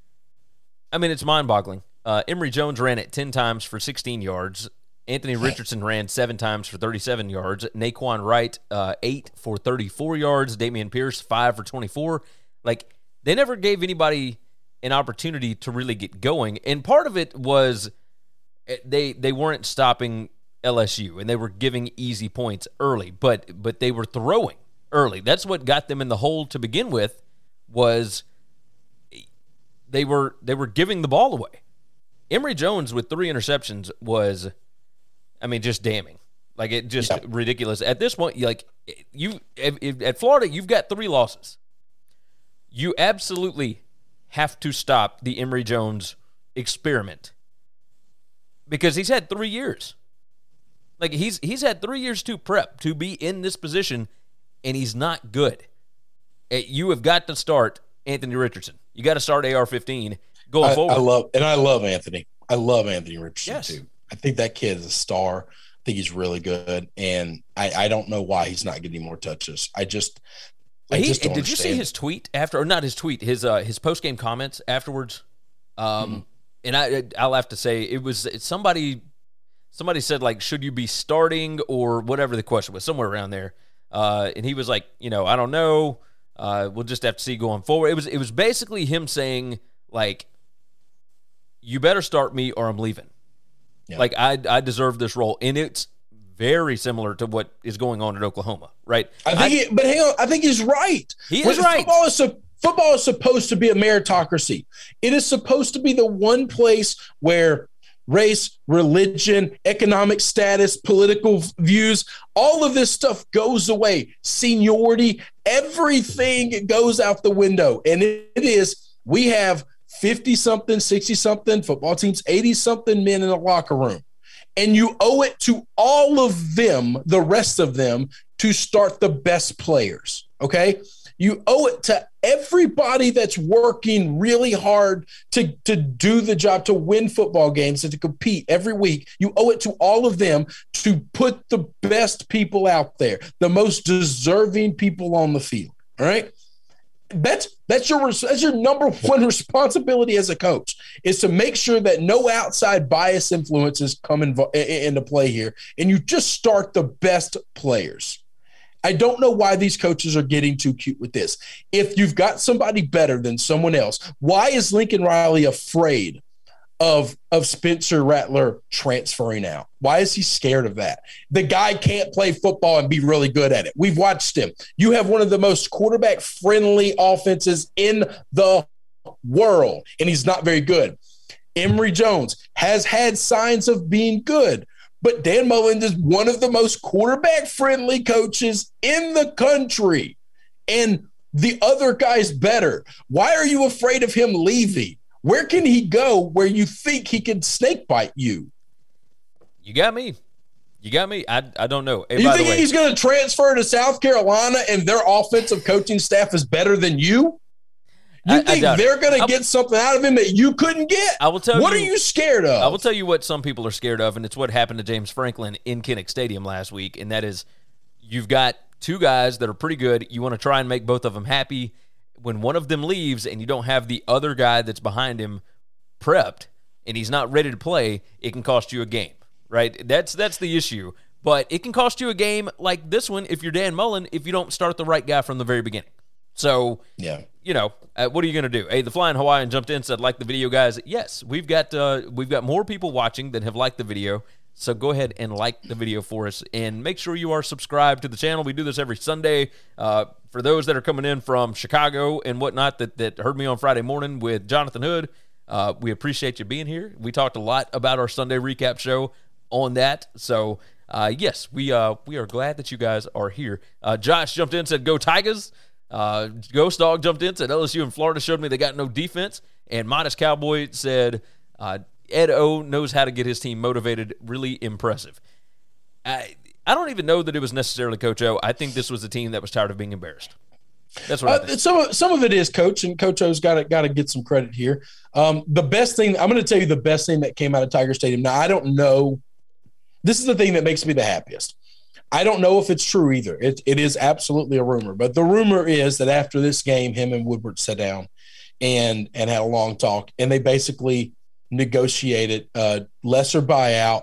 I mean, it's mind-boggling. Emory Jones ran it 10 times for 16 yards. Anthony Richardson ran 7 times for 37 yards. Naquan Wright, 8 for 34 yards. Dameon Pierce, 5 for 24. Like, they never gave anybody an opportunity to really get going. And part of it was they weren't stopping LSU, and they were giving easy points early, but they were throwing early. That's what got them in the hole to begin with, was they were giving the ball away. Emory Jones with 3 interceptions was, I mean, just damning. Like, it just ridiculous. At this point, like, at Florida, you've got 3 losses. You absolutely have to stop the Emory Jones experiment, because he's had 3 years. Like, he's had 3 years to prep to be in this position, and he's not good. You have got to start Anthony Richardson. You got to start AR-15 going forward. I love Anthony. I love Anthony Richardson too. I think that kid is a star. I think he's really good, and I don't know why he's not getting more touches. I just don't understand. Did you see his tweet after, or not his tweet, his post-game comments afterwards? And I'll have to say, it's somebody said, like, should you be starting or whatever the question was, somewhere around there. And he was like, I don't know. We'll just have to see going forward. It was basically him saying, like, you better start me or I'm leaving. Yeah. Like, I deserve this role. And it's very similar to what is going on at Oklahoma, right? I think he's right. He is right. Football is supposed to be a meritocracy. It is supposed to be the one place where race, religion, economic status, political views, all of this stuff goes away. Seniority, everything goes out the window. And it is, we have 50-something, 60-something football teams, 80-something men in the locker room. And you owe it to all of them, the rest of them, to start the best players, okay? You owe it to everybody that's working really hard to do the job, to win football games and to compete every week. You owe it to all of them to put the best people out there, the most deserving people on the field, all right? That's your number one responsibility as a coach, is to make sure that no outside bias influences come into play here, and you just start the best players. I don't know why these coaches are getting too cute with this. If you've got somebody better than someone else, why is Lincoln Riley afraid of Spencer Rattler transferring out? Why is he scared of that? The guy can't play football and be really good at it. We've watched him. You have one of the most quarterback-friendly offenses in the world, and he's not very good. Emory Jones has had signs of being good, but Dan Mullen is one of the most quarterback-friendly coaches in the country, and the other guy's better. Why are you afraid of him leaving? Where can he go where you think he can snake bite you? You got me. I don't know. You think he's going to transfer to South Carolina and their offensive coaching staff is better than you? You think they're going to get something out of him that you couldn't get? I will tell you. What are you scared of? I will tell you what some people are scared of, and it's what happened to James Franklin in Kinnick Stadium last week, and that is, you've got 2 guys that are pretty good. You want to try and make both of them happy. When one of them leaves and you don't have the other guy that's behind him prepped and he's not ready to play, it can cost you a game, right? That's the issue. But it can cost you a game like this one if you're Dan Mullen, if you don't start the right guy from the very beginning. So, yeah, what are you going to do? Hey, the Flying Hawaiian jumped in and said, like the video, guys. Yes, we've got more people watching than have liked the video. So go ahead and like the video for us, and make sure you are subscribed to the channel. We do this every Sunday. For those that are coming in from Chicago and whatnot that heard me on Friday morning with Jonathan Hood, we appreciate you being here. We talked a lot about our Sunday recap show on that. So Yes, we are glad that you guys are here. Josh jumped in and said, "Go Tigers." Ghost Dog jumped in and said, "LSU and Florida showed me they got no defense." And Modest Cowboy said, "Ed O knows how to get his team motivated. Really impressive." I don't even know that it was necessarily Coach O. I think this was a team that was tired of being embarrassed. That's what I think. Some of it is Coach, and Coach O's got to get some credit here. The best thing I'm going to tell you, the best thing that came out of Tiger Stadium. Now, I don't know. This is the thing that makes me the happiest. I don't know if it's true either. It is absolutely a rumor, but the rumor is that after this game, him and Woodward sat down and had a long talk, and they basically negotiated a lesser buyout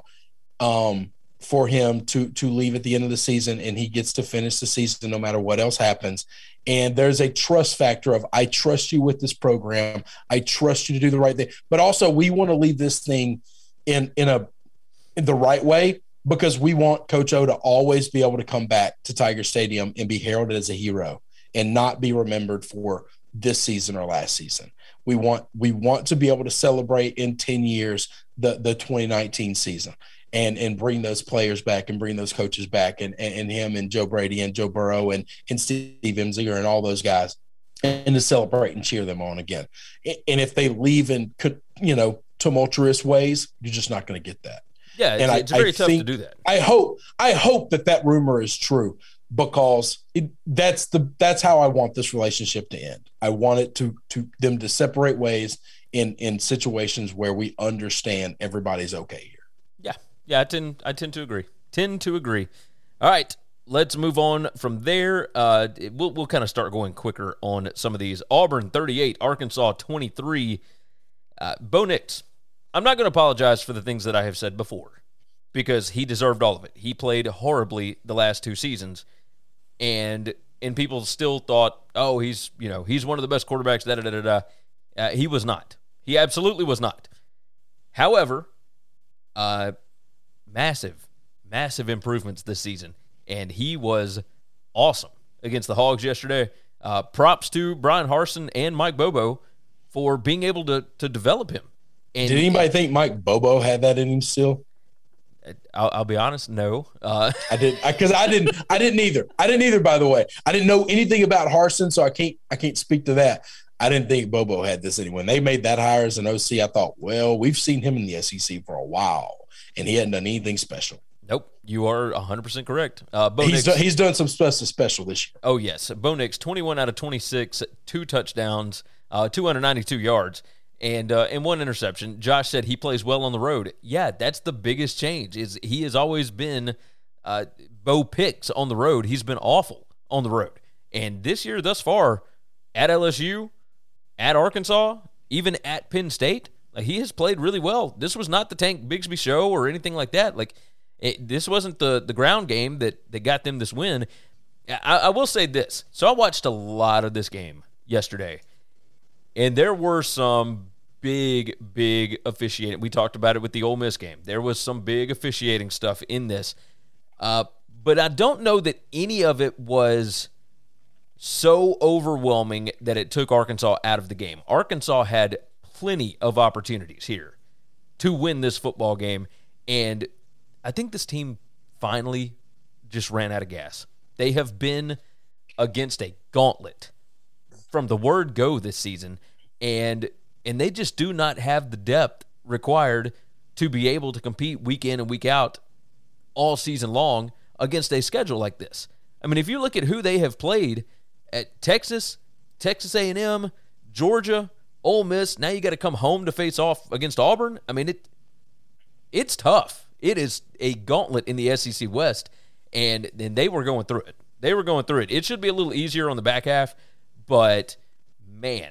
for him to leave at the end of the season, and he gets to finish the season no matter what else happens. And there's a trust factor of, I trust you with this program. I trust you to do the right thing. But also, we want to leave this thing in the right way, because we want Coach O to always be able to come back to Tiger Stadium and be heralded as a hero and not be remembered for this season or last season. We want to be able to celebrate in 10 years the 2019 season and bring those players back and bring those coaches back and him and Joe Brady and Joe Burrow and Steve Emsiger and all those guys, and to celebrate and cheer them on again. And if they leave in tumultuous ways, you're just not going to get that. Yeah, it's very tough to do that. I hope that rumor is true, because that's how I want this relationship to end. I want it to them to separate ways in situations where we understand everybody's okay here. Yeah, I tend to agree. All right, let's move on from there. We'll kind of start going quicker on some of these. Auburn 38, Arkansas 23. Bo Nix. I'm not going to apologize for the things that I have said before, because he deserved all of it. He played horribly the last 2 seasons, and people still thought, oh, he's one of the best quarterbacks. He was not. He absolutely was not. However, massive improvements this season, and he was awesome against the Hogs yesterday. Props to Brian Harsin and Mike Bobo for being able to develop him. And did anybody think Mike Bobo had that in him still? I'll be honest, no. I didn't either. I didn't either. By the way, I didn't know anything about Harsin, so I can't speak to that. I didn't think Bobo had this anyway. When they made that hire as an OC, I thought, well, we've seen him in the SEC for a while, and he hadn't done anything special. Nope, you are 100% correct. He's done some special this year. Oh yes, Bo Nix, 21 out of 26, 2 touchdowns, 292 yards. And 1 interception. Josh said he plays well on the road. Yeah, that's the biggest change. Is he has always been Bo Picks on the road. He's been awful on the road. And this year thus far, at LSU, at Arkansas, even at Penn State, he has played really well. This was not the Tank Bigsby show or anything like that. This wasn't the ground game that got them this win. I will say this. So I watched a lot of this game yesterday, and there were some big officiating. We talked about it with the Ole Miss game. There was some big officiating stuff in this. But I don't know that any of it was so overwhelming that it took Arkansas out of the game. Arkansas had plenty of opportunities here to win this football game, and I think this team finally just ran out of gas. They have been against a gauntlet from the word go this season, and they just do not have the depth required to be able to compete week in and week out all season long against a schedule like this. I mean, if you look at who they have played at Texas A&M, Georgia, Ole Miss, now you got to come home to face off against Auburn. I mean, it's tough. It is a gauntlet in the SEC West, and they were going through it. It should be a little easier on the back half, but man,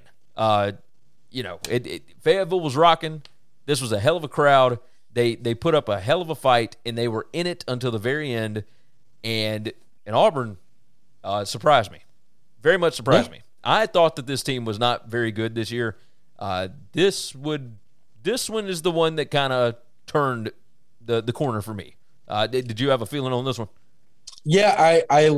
Fayetteville was rocking. This was a hell of a crowd. They put up a hell of a fight, and they were in it until the very end. And Auburn surprised me, very much surprised me. I thought that this team was not very good this year. This one is the one that kind of turned the corner for me. Did you have a feeling on this one? Yeah,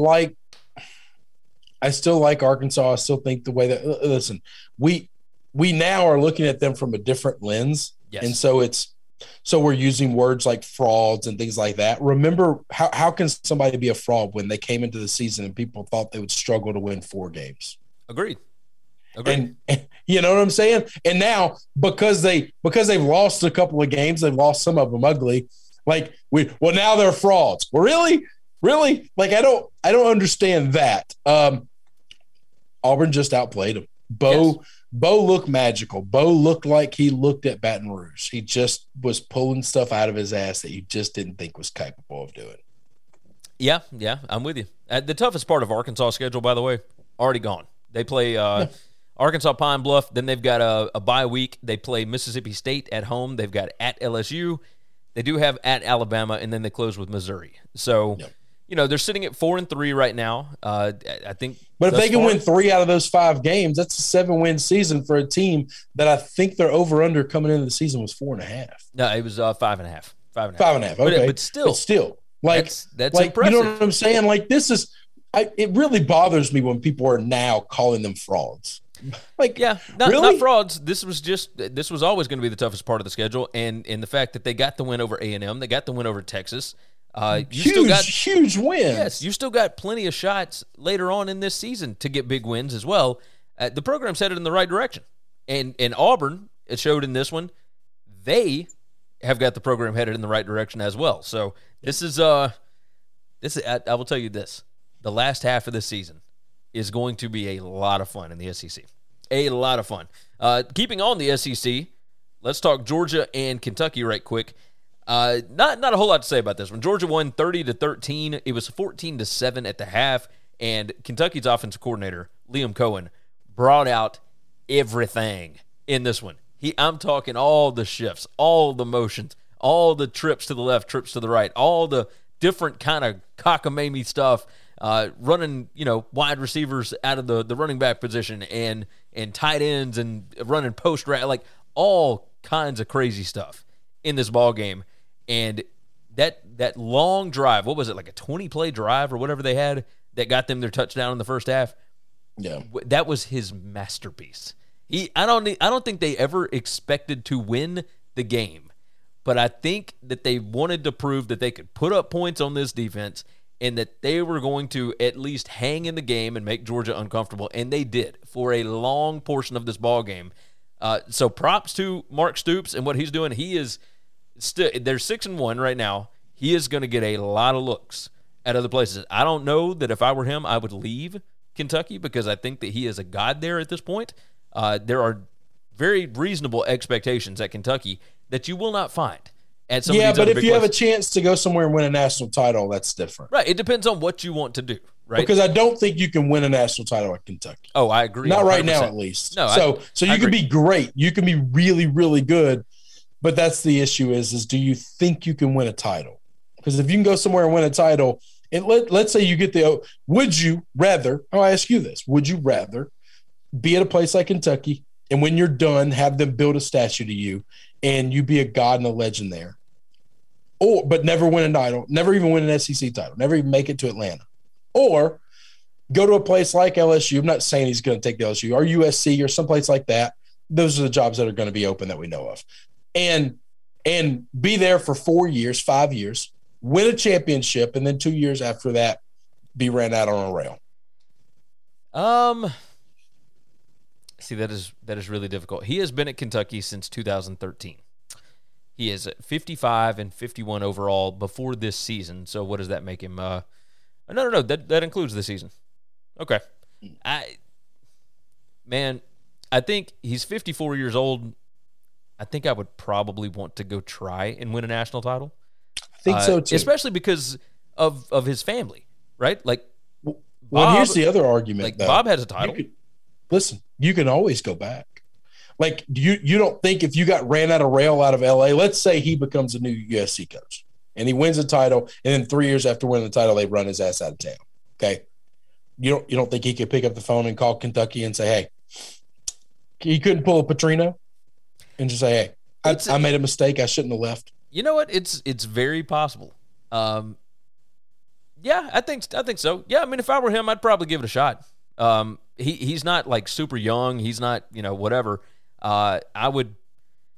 I still like Arkansas. I still think the way that listen, we now are looking at them from a different lens. Yes. And so it's So we're using words like frauds and things like that. Remember, how can somebody be a fraud when they came into the season and people thought they would struggle to win 4 games? Agreed. And you know what I'm saying? And now because they've lost a couple of games, they've lost some of them ugly. Like now they're frauds. Well, really? Like I don't understand that. Auburn just outplayed them. Bo looked magical. Bo looked like he looked at Baton Rouge. He just was pulling stuff out of his ass that you just didn't think was capable of doing. Yeah, I'm with you. The toughest part of Arkansas' schedule, by the way, already gone. They play Arkansas Pine Bluff. Then they've got a bye week. They play Mississippi State at home. They've got at LSU. They do have at Alabama, and then they close with Missouri. So, they're sitting at 4-3 right now. I think. But if they can win 3 out of those 5 games, that's a 7-win season for a team that I think their over/under coming into the season was 4.5. No, it was 5.5. 5.5. Okay, but still, like that's impressive. You know what I'm saying? Like this is. It really bothers me when people are now calling them frauds. Like, not frauds. This was always going to be the toughest part of the schedule, and the fact that they got the win over A&M, they got the win over Texas. Huge wins. Yes, you still got plenty of shots later on in this season to get big wins as well. The program's headed in the right direction, and Auburn, it showed in this one, they have got the program headed in the right direction as well. So this is I will tell you this: the last half of this season is going to be a lot of fun in the SEC. A lot of fun. Keeping on the SEC, let's talk Georgia and Kentucky right quick. Not a whole lot to say about this one. Georgia won 30-13. It was 14-7 at the half, and Kentucky's offensive coordinator, Liam Cohen, brought out everything in this one. I'm talking all the shifts, all the motions, all the trips to the left, trips to the right, all the different kind of cockamamie stuff. Running, wide receivers out of the running back position and tight ends and running post route, like all kinds of crazy stuff in this ball game. And that long drive, what was it, like a 20-play drive or whatever they had that got them their touchdown in the first half? Yeah, that was his masterpiece. I don't think they ever expected to win the game, but I think that they wanted to prove that they could put up points on this defense and that they were going to at least hang in the game and make Georgia uncomfortable, and they did for a long portion of this ball game. So props to Mark Stoops and what he's doing. He is still they're 6-1 right now. He is going to get a lot of looks at other places. I don't know that if I were him, I would leave Kentucky because I think that he is a god there at this point. There are very reasonable expectations at Kentucky that you will not find. But if you have a chance to go somewhere and win a national title, that's different. Right. It depends on what you want to do, right? Because I don't think you can win a national title at Kentucky. Oh, I agree. Not 100%. Right now, at least. No, so you can be great. You can be really, really good. But that's the issue is do you think you can win a title? Because if you can go somewhere and win a title, and let's say you get would you rather, I ask you this, would you rather be at a place like Kentucky and when you're done, have them build a statue to you and you be a god and a legend there, but never win a title, never even win an SEC title, never even make it to Atlanta, or go to a place like LSU? I'm not saying he's going to take the LSU or USC or someplace like that. Those are the jobs that are going to be open that we know of, and be there for 4 years, 5 years, win a championship, and then 2 years after that, be ran out on a rail. See, that is really difficult. He has been at Kentucky since 2013. He is at 55-51 overall before this season. So what does that make him? No. That includes the season. Okay. I think he's 54 years old. I think I would probably want to go try and win a national title. I think so too. Especially because of his family, right? Like, Bob, here's the other argument. Like, Bob has a title. Listen, you can always go back. Like, you don't think if you got ran out of rail out of LA, let's say he becomes a new USC coach and he wins a title, and then 3 years after winning the title, they run his ass out of town. Okay. You don't think he could pick up the phone and call Kentucky and say, hey, he couldn't pull a Petrino and just say, hey, I made a mistake. I shouldn't have left. You know what? It's very possible. Yeah, I think so. Yeah, I mean, if I were him, I'd probably give it a shot. He's not like super young. He's not, whatever. I would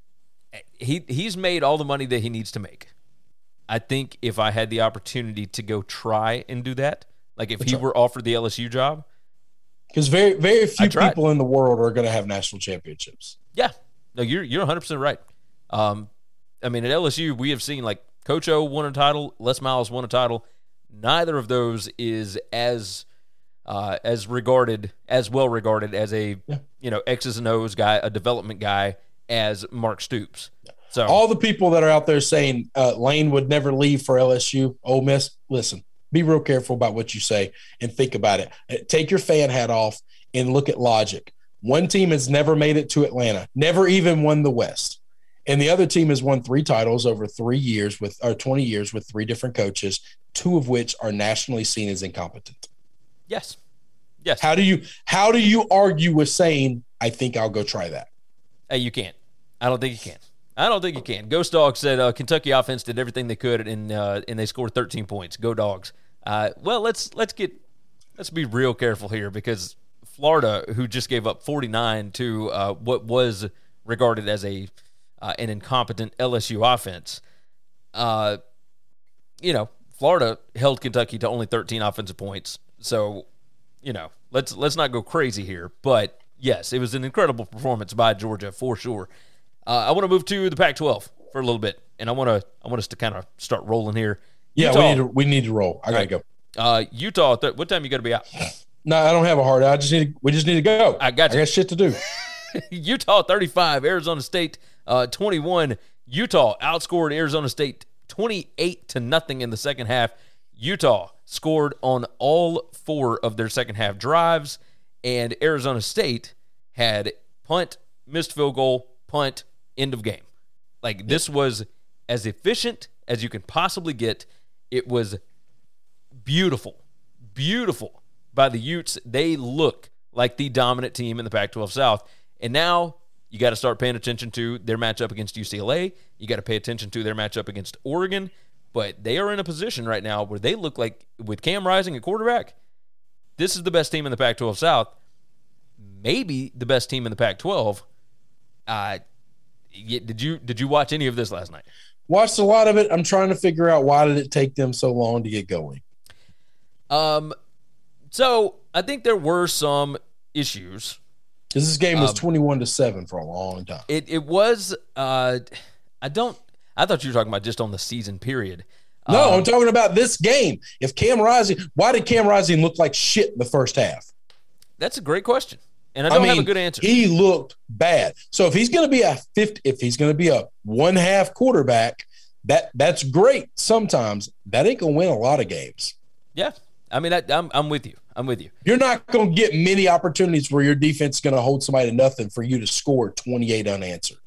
he's made all the money that he needs to make. I think if I had the opportunity to go try and do that, like if he were offered the LSU job, because very, very few people in the world are going to have national championships. Yeah, no, you're 100% right. I mean, at LSU, we have seen like Coach O won a title, Les Miles won a title. Neither of those is as well regarded as a X's and O's guy, a development guy as Mark Stoops. So all the people that are out there saying Lane would never leave for LSU, Ole Miss, listen, be real careful about what you say and think about it. Take your fan hat off and look at logic. One team has never made it to Atlanta, never even won the West. And the other team has won 3 titles over 20 years with 3 different coaches, 2 of which are nationally seen as incompetent. Yes. How do you argue with saying, I think I'll go try that? Hey, you can't. I don't think you can. Ghost Dog said Kentucky offense did everything they could and they scored 13 points. Go Dogs. Well, let's be real careful here because Florida, who just gave up 49 to what was regarded as an incompetent LSU offense, Florida held Kentucky to only 13 offensive points. So, let's not go crazy here. But yes, it was an incredible performance by Georgia for sure. I want to move to the Pac-12 for a little bit, and I want us to kind of start rolling here. Yeah, Utah, we need to roll. I gotta go. Utah, what time you got to be out? No, I don't have a hard. We just need to go. I got shit to do. Utah 35, Arizona State 21. Utah outscored Arizona State 28-0 in the second half. Utah scored on all 4 of their second half drives, and Arizona State had punt, missed field goal, punt, end of game. Like, this was as efficient as you can possibly get. It was beautiful by the Utes. They look like the dominant team in the Pac-12 South. And now you got to start paying attention to their matchup against UCLA. You got to pay attention to their matchup against Oregon. But they are in a position right now where they look like, with Cam Rising at quarterback, this is the best team in the Pac-12 South, maybe the best team in the Pac-12. Did you watch any of this last night? Watched a lot of it. I'm trying to figure out why did it take them so long to get going. So I think there were some issues. Because this game was 21-7 for a long time. It was. I thought you were talking about just on the season period. No, I'm talking about this game. If Cam Rising, why did Cam Rising look like shit in the first half? That's a great question, and I don't have a good answer. He looked bad. So if he's going to be a 1/2 quarterback, that's great. Sometimes that ain't going to win a lot of games. Yeah, I mean, I'm with you. You're not going to get many opportunities where your defense is going to hold somebody to nothing for you to score 28 unanswered.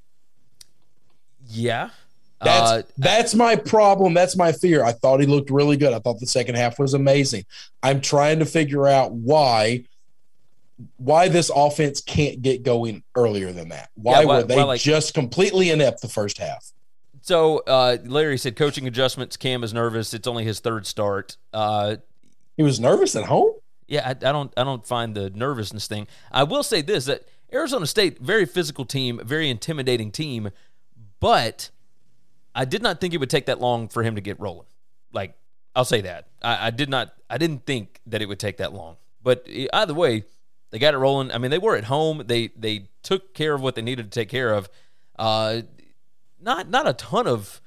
Yeah. That's my problem. That's my fear. I thought he looked really good. I thought the second half was amazing. I'm trying to figure out why this offense can't get going earlier than that. Why were they just completely inept the first half? So Larry said coaching adjustments. Cam is nervous. It's only his 3rd start. He was nervous at home? Yeah, I don't find the nervousness thing. I will say this, that Arizona State, very physical team, very intimidating team, but I did not think it would take that long for him to get rolling. Like, I'll say that. I didn't think that it would take that long. But either way, they got it rolling. I mean, they were at home. They took care of what they needed to take care of. Not a ton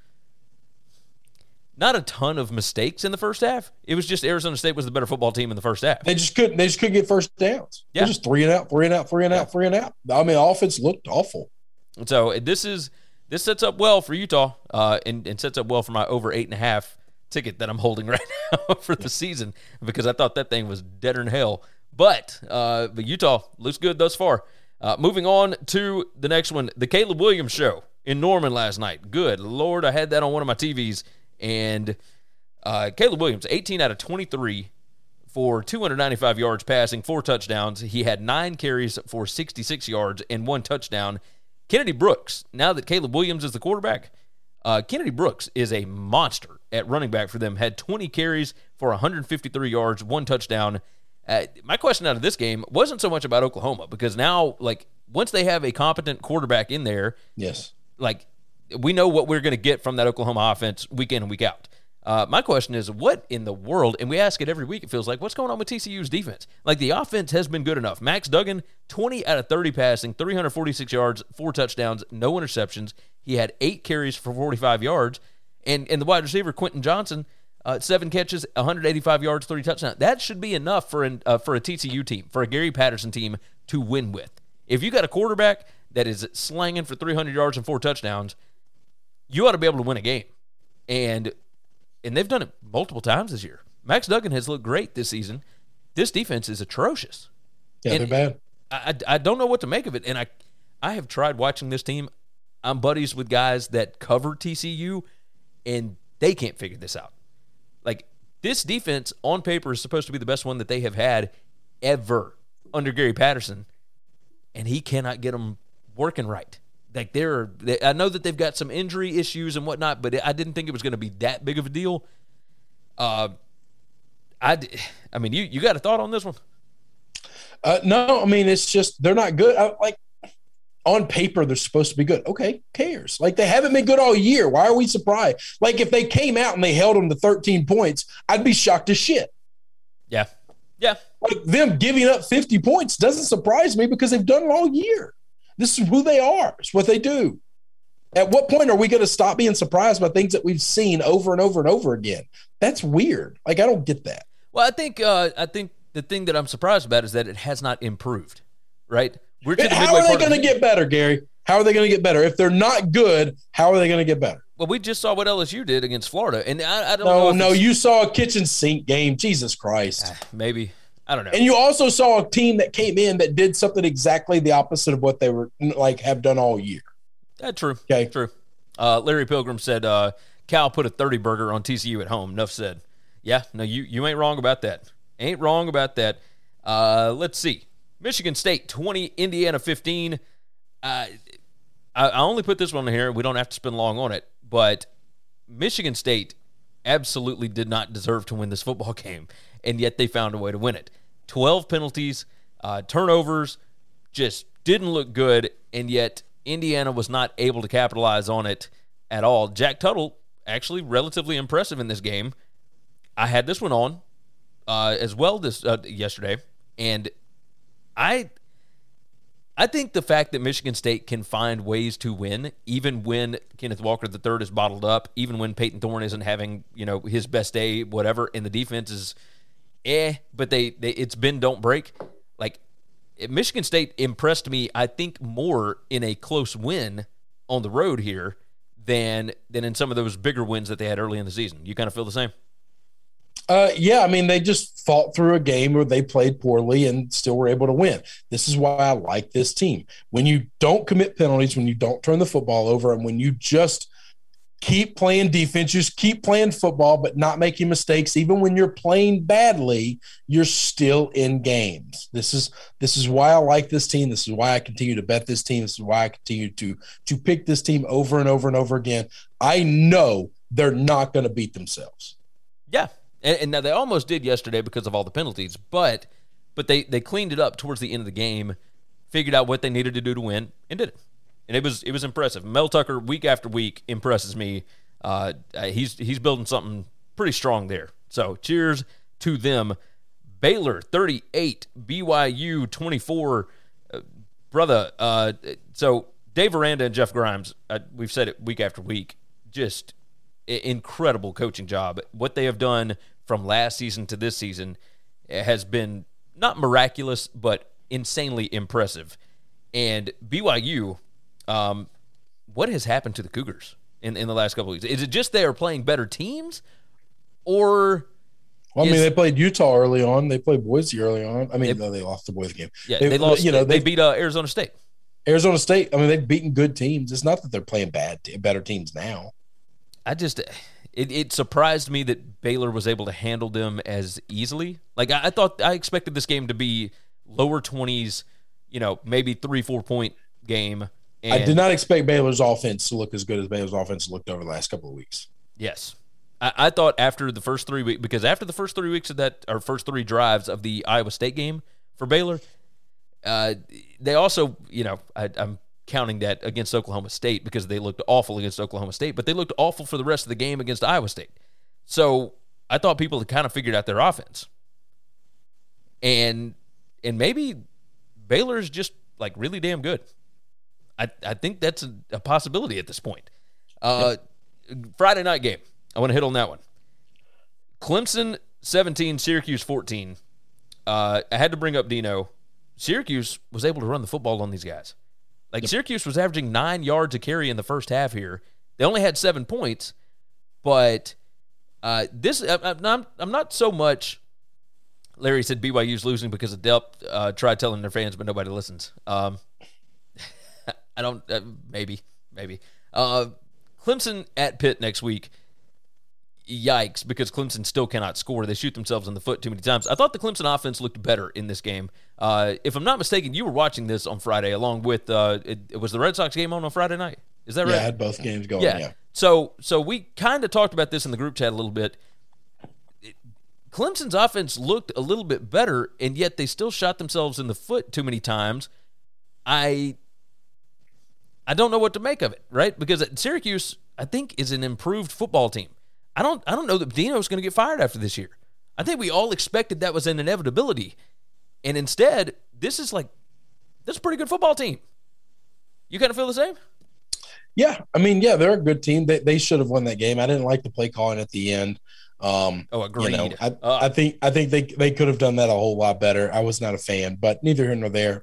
of mistakes in the first half. It was just Arizona State was the better football team in the first half. They just couldn't get first downs. Yeah. They're just 3 and out. I mean, offense looked awful. So this sets up well for Utah, and sets up well for my over 8.5 ticket that I'm holding right now for the season, because I thought that thing was deader than hell. But Utah looks good thus far. Moving on to the next one, the Caleb Williams show in Norman last night. Good Lord, I had that on one of my TVs. And Caleb Williams, 18 out of 23 for 295 yards passing, 4 touchdowns. He had 9 carries for 66 yards and 1 touchdown. Kennedy Brooks, now that Caleb Williams is the quarterback, Kennedy Brooks is a monster at running back for them. Had 20 carries for 153 yards, 1 touchdown. My question out of this game wasn't so much about Oklahoma, because now, like, once they have a competent quarterback in there, yes, Like, we know what we're going to get from that Oklahoma offense week in and week out. My question is, what in the world, and we ask it every week, it feels like, what's going on with TCU's defense? Like, the offense has been good enough. Max Duggan, 20 out of 30 passing, 346 yards, 4 touchdowns, no interceptions. He had 8 carries for 45 yards. And the wide receiver, Quentin Johnson, 7 catches, 185 yards, 3 touchdowns. That should be enough for a TCU team, for a Gary Patterson team to win with. If you got a quarterback that is slanging for 300 yards and 4 touchdowns, you ought to be able to win a game. And they've done it multiple times this year. Max Duggan has looked great this season. This defense is atrocious. Yeah, and they're bad. I don't know what to make of it. And I have tried watching this team. I'm buddies with guys that cover TCU, and they can't figure this out. Like, this defense on paper is supposed to be the best one that they have had ever under Gary Patterson, and he cannot get them working right. Like, I know that they've got some injury issues and whatnot, but I didn't think it was going to be that big of a deal. I mean, you got a thought on this one? No, I mean, it's just they're not good. On paper, they're supposed to be good. Okay, who cares? Like, they haven't been good all year. Why are we surprised? Like, if they came out and they held them to 13 points, I'd be shocked as shit. Yeah. Like, them giving up 50 points doesn't surprise me because they've done it all year. This is who they are. It's what they do. At what point are we going to stop being surprised by things that we've seen over and over and over again? That's weird. Like, I don't get that. Well, I think the thing that I'm surprised about is that it has not improved, right? How are they going to get better, Gary? How are they going to get better? If they're not good, how are they going to get better? Well, we just saw what LSU did against Florida, and I don't know. No, you saw a kitchen sink game. Jesus Christ. Maybe. I don't know. And you also saw a team that came in that did something exactly the opposite of what they were have done all year. True. Okay. True. Larry Pilgrim said Cal put a 30 burger on TCU at home. Enough said. Yeah, no, you ain't wrong about that. Ain't wrong about that. Let's see. Michigan State 20, Indiana 15. I only put this one in here. We don't have to spend long on it, but Michigan State absolutely did not deserve to win this football game, and yet they found a way to win it. 12 penalties, turnovers, just didn't look good, and yet Indiana was not able to capitalize on it at all. Jack Tuttle, actually relatively impressive in this game. I had this one on as well yesterday, and I think the fact that Michigan State can find ways to win, even when Kenneth Walker III is bottled up, even when Peyton Thorne isn't having, his best day, whatever, and the defense is but it's bend, don't break. Like, Michigan State impressed me, I think, more in a close win on the road here than in some of those bigger wins that they had early in the season. You kind of feel the same? Yeah, I mean, they just fought through a game where they played poorly and still were able to win. This is why I like this team. When you don't commit penalties, when you don't turn the football over, and when you just keep playing defense, just keep playing football, but not making mistakes, even when you're playing badly, you're still in games. This is why I like this team. This is why I continue to bet this team. This is why I continue to pick this team over and over and over again. I know they're not going to beat themselves. Yeah. And now they almost did yesterday because of all the penalties, but they cleaned it up towards the end of the game, figured out what they needed to do to win, and did it. And it was impressive. Mel Tucker, week after week, impresses me. He's building something pretty strong there. So cheers to them. Baylor 38, BYU 24. So Dave Aranda and Jeff Grimes, we've said it week after week, just incredible coaching job. What they have done from last season to this season has been not miraculous, but insanely impressive. And BYU, what has happened to the Cougars in the last couple of weeks? Is it just they are playing better teams, or? Well, I mean, they played Utah early on. They played Boise early on. I mean, they lost the Boise game. Yeah, they lost. They beat Arizona State. Arizona State. I mean, they've beaten good teams. It's not that they're playing better teams now. It surprised me that Baylor was able to handle them as easily. Like, I expected this game to be lower 20s, maybe 3-4 point game. And I did not expect Baylor's offense to look as good as Baylor's offense looked over the last couple of weeks. Yes. I thought after the first 3 weeks, because after the first 3 weeks of that, or first 3 drives of the Iowa State game for Baylor, they also, I'm counting that against Oklahoma State because they looked awful against Oklahoma State, but they looked awful for the rest of the game against Iowa State. So I thought people had kind of figured out their offense. And maybe Baylor's just like really damn good. I think that's a possibility at this point. Friday night game. I want to hit on that one. Clemson 17, Syracuse 14. I had to bring up Dino. Syracuse was able to run the football on these guys. Syracuse was averaging 9 yards a carry in the first half here. They only had 7 points, but this I'm not so much. Larry said BYU's losing because of depth. Try telling their fans, but nobody listens. I don't. Maybe. Clemson at Pitt next week. Yikes, because Clemson still cannot score. They shoot themselves in the foot too many times. I thought the Clemson offense looked better in this game. If I'm not mistaken, you were watching this on Friday along with it was the Red Sox game on Friday night. Is that right? Yeah, I had both games going. Yeah. So we kind of talked about this in the group chat a little bit. Clemson's offense looked a little bit better, and yet they still shot themselves in the foot too many times. I don't know what to make of it, right? Because Syracuse, I think, is an improved football team. I don't know that Dino's going to get fired after this year. I think we all expected that was an inevitability. And instead, this is a pretty good football team. You kind of feel the same? Yeah. I mean, yeah, they're a good team. They should have won that game. I didn't like the play calling at the end. Agreed. I think they could have done that a whole lot better. I was not a fan, but neither here nor there.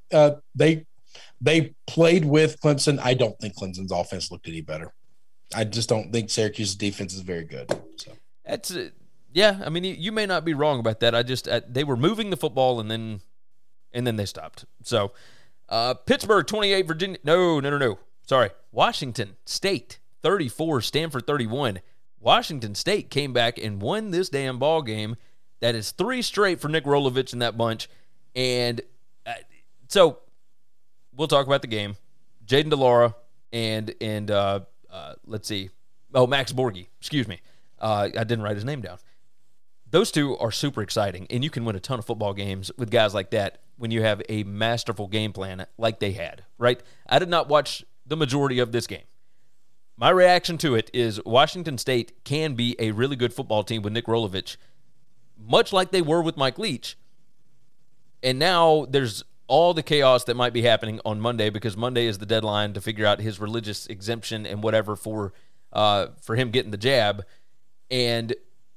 They played with Clemson. I don't think Clemson's offense looked any better. I just don't think Syracuse's defense is very good. So that's yeah. I mean, you may not be wrong about that. They were moving the football and then they stopped. So Pittsburgh 28, Virginia. No. Sorry, Washington State 34, Stanford 31. Washington State came back and won this damn ball game. That is 3 straight for Nick Rolovich in that bunch. And so we'll talk about the game. Jaden DeLaura and let's see. Oh, Max Borghi. Excuse me. I didn't write his name down. Those two are super exciting, and you can win a ton of football games with guys like that when you have a masterful game plan like they had, right? I did not watch the majority of this game. My reaction to it is Washington State can be a really good football team with Nick Rolovich, much like they were with Mike Leach. And now there's all the chaos that might be happening on Monday because Monday is the deadline to figure out his religious exemption and whatever for him getting the jab. And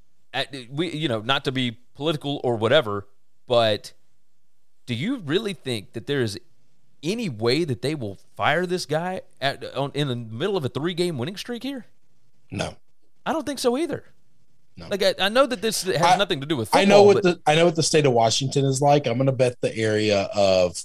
not to be political or whatever, but do you really think that there is any way that they will fire this guy in the middle of a 3-game winning streak here? No, I don't think so either. No. I know that this has nothing to do with football. I know what the state of Washington is like. I'm going to bet the area of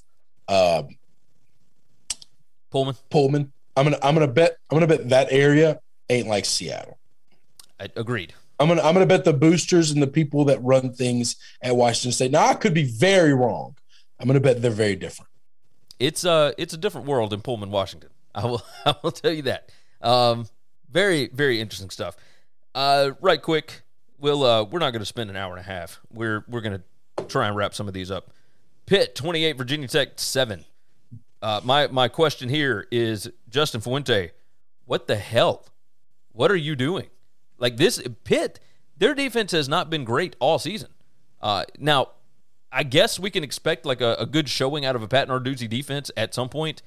Pullman. I'm gonna bet that area ain't like Seattle. Agreed. I'm gonna bet the boosters and the people that run things at Washington State. Now I could be very wrong. I'm gonna bet they're very different. It's a different world in Pullman, Washington. I will tell you that. Very, very interesting stuff. Right quick, we're not going to spend an hour and a half. We're going to try and wrap some of these up. Pitt 28, Virginia Tech 7. My question here is, Justin Fuente, what the hell? What are you doing? Like this Pitt, their defense has not been great all season. Now, I guess we can expect like a good showing out of a Pat Narduzzi defense at some point.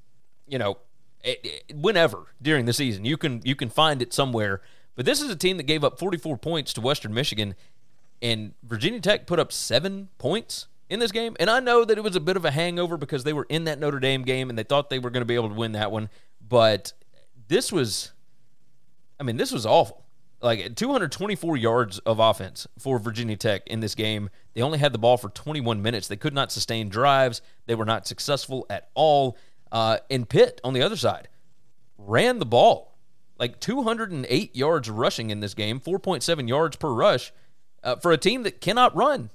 Whenever during the season, you can find it somewhere. But this is a team that gave up 44 points to Western Michigan, and Virginia Tech put up 7 points in this game. And I know that it was a bit of a hangover because they were in that Notre Dame game and they thought they were going to be able to win that one. But this was awful. Like 224 yards of offense for Virginia Tech in this game. They only had the ball for 21 minutes. They could not sustain drives. They were not successful at all. And Pitt, on the other side, ran the ball. Like 208 yards rushing in this game, 4.7 yards per rush for a team that cannot run.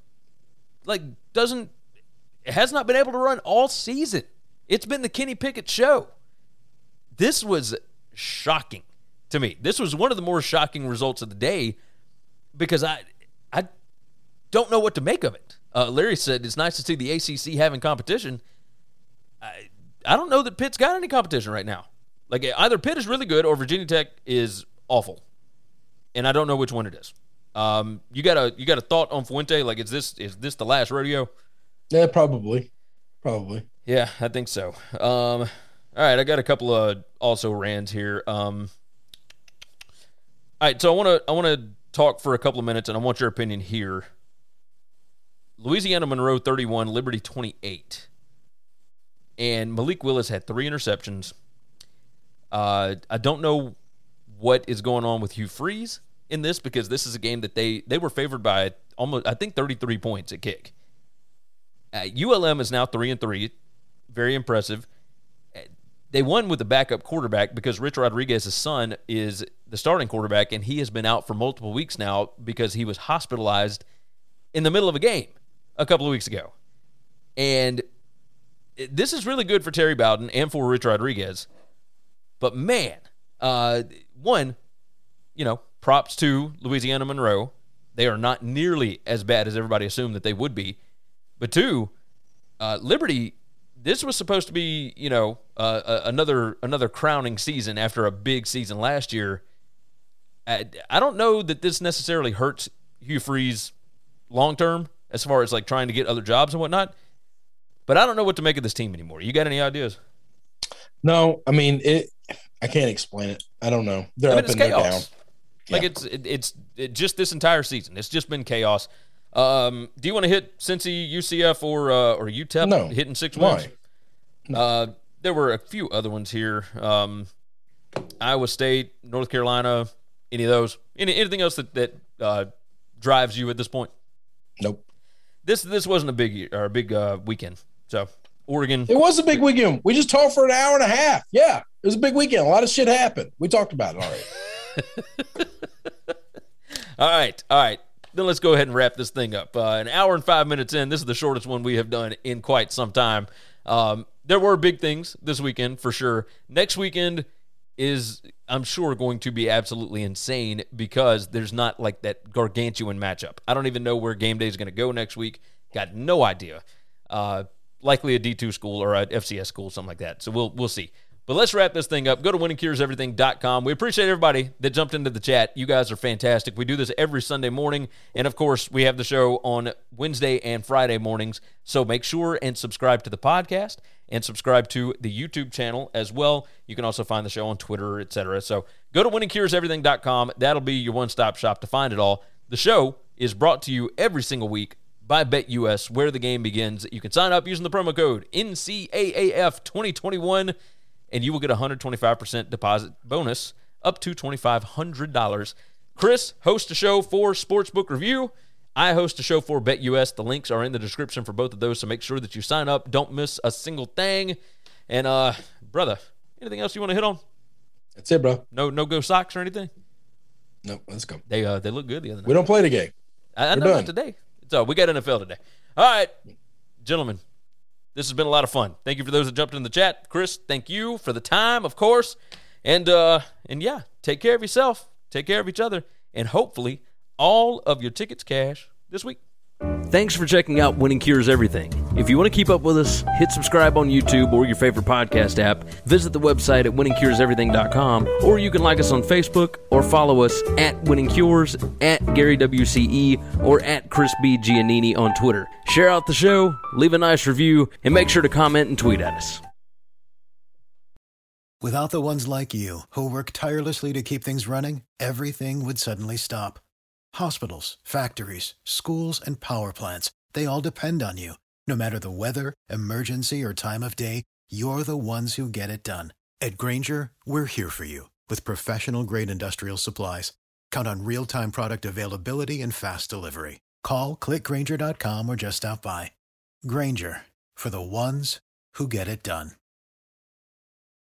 Has not been able to run all season. It's been the Kenny Pickett show. This was shocking to me. This was one of the more shocking results of the day because I don't know what to make of it. Larry said it's nice to see the ACC having competition. I don't know that Pitt's got any competition right now. Like, either Pitt is really good or Virginia Tech is awful, and I don't know which one it is. You got a thought on Fuente? Like, is this the last rodeo? Yeah, probably. Yeah, I think so. All right, I got a couple of also rands here. All right, so I want to talk for a couple of minutes, and I want your opinion here. Louisiana Monroe 31, Liberty 28, and Malik Willis had 3 interceptions. I don't know what is going on with Hugh Freeze in this, because this is a game that they were favored by almost, I think, 33 points at kick. ULM is now 3-3, very impressive. They won with the backup quarterback because Rich Rodriguez's son is the starting quarterback, and he has been out for multiple weeks now because he was hospitalized in the middle of a game a couple of weeks ago. And this is really good for Terry Bowden and for Rich Rodriguez. But, man, props to Louisiana Monroe. They are not nearly as bad as everybody assumed that they would be. But 2, Liberty, this was supposed to be, another crowning season after a big season last year. I don't know that this necessarily hurts Hugh Freeze long-term as far as, like, trying to get other jobs and whatnot. But I don't know what to make of this team anymore. You got any ideas? No, I mean, I can't explain it. I don't know. They're up and they're down. Like, it's just this entire season. It's just been chaos. Do you want to hit Cincy, UCF, or UTEP? No. Hitting 6 wins? Why? There were a few other ones here. Iowa State, North Carolina, any of those? Anything else that drives you at this point? Nope. This wasn't a big weekend. So Oregon. It was a big weekend. We just talked for an hour and a half. Yeah, it was a big weekend. A lot of shit happened. We talked about it already. All right. Then let's go ahead and wrap this thing up. An hour and 5 minutes in. This is the shortest one we have done in quite some time. There were big things this weekend for sure. Next weekend is, I'm sure, going to be absolutely insane because there's not like that gargantuan matchup. I don't even know where game day is going to go next week. Got no idea. Likely a D2 school or a FCS school, something like that. So we'll see. But let's wrap this thing up. Go to winningcureseverything.com. We appreciate everybody that jumped into the chat. You guys are fantastic. We do this every Sunday morning. And, of course, we have the show on Wednesday and Friday mornings. So make sure and subscribe to the podcast and subscribe to the YouTube channel as well. You can also find the show on Twitter, etc. So go to winningcureseverything.com. That'll be your one-stop shop to find it all. The show is brought to you every single week by BetUS, where the game begins. You can sign up using the promo code NCAAF2021, and you will get a 125% deposit bonus up to $2,500. Chris hosts a show for Sportsbook Review. I host a show for BetUS. The links are in the description for both of those, so make sure that you sign up. Don't miss a single thing. And, brother, anything else you want to hit on? That's it, bro. No Go Sox or anything? No, let's go. They look good the other night. We don't play the game. I know that today. So we got NFL today. All right, gentlemen, this has been a lot of fun. Thank you for those that jumped in the chat. Chris, thank you for the time, of course. And yeah, take care of yourself. Take care of each other. And hopefully all of your tickets cash this week. Thanks for checking out Winning Cures Everything. If you want to keep up with us, hit subscribe on YouTube or your favorite podcast app. Visit the website at winningcureseverything.com, or you can like us on Facebook or follow us at Winning Cures, at Gary WCE, or at Chris B. Giannini on Twitter. Share out the show, leave a nice review, and make sure to comment and tweet at us. Without the ones like you, who work tirelessly to keep things running, everything would suddenly stop. Hospitals, factories, schools, and power plants, they all depend on you. No matter the weather, emergency, or time of day, you're the ones who get it done. At Grainger, we're here for you with professional-grade industrial supplies. Count on real-time product availability and fast delivery. Call, click Grainger.com, or just stop by. Grainger, for the ones who get it done.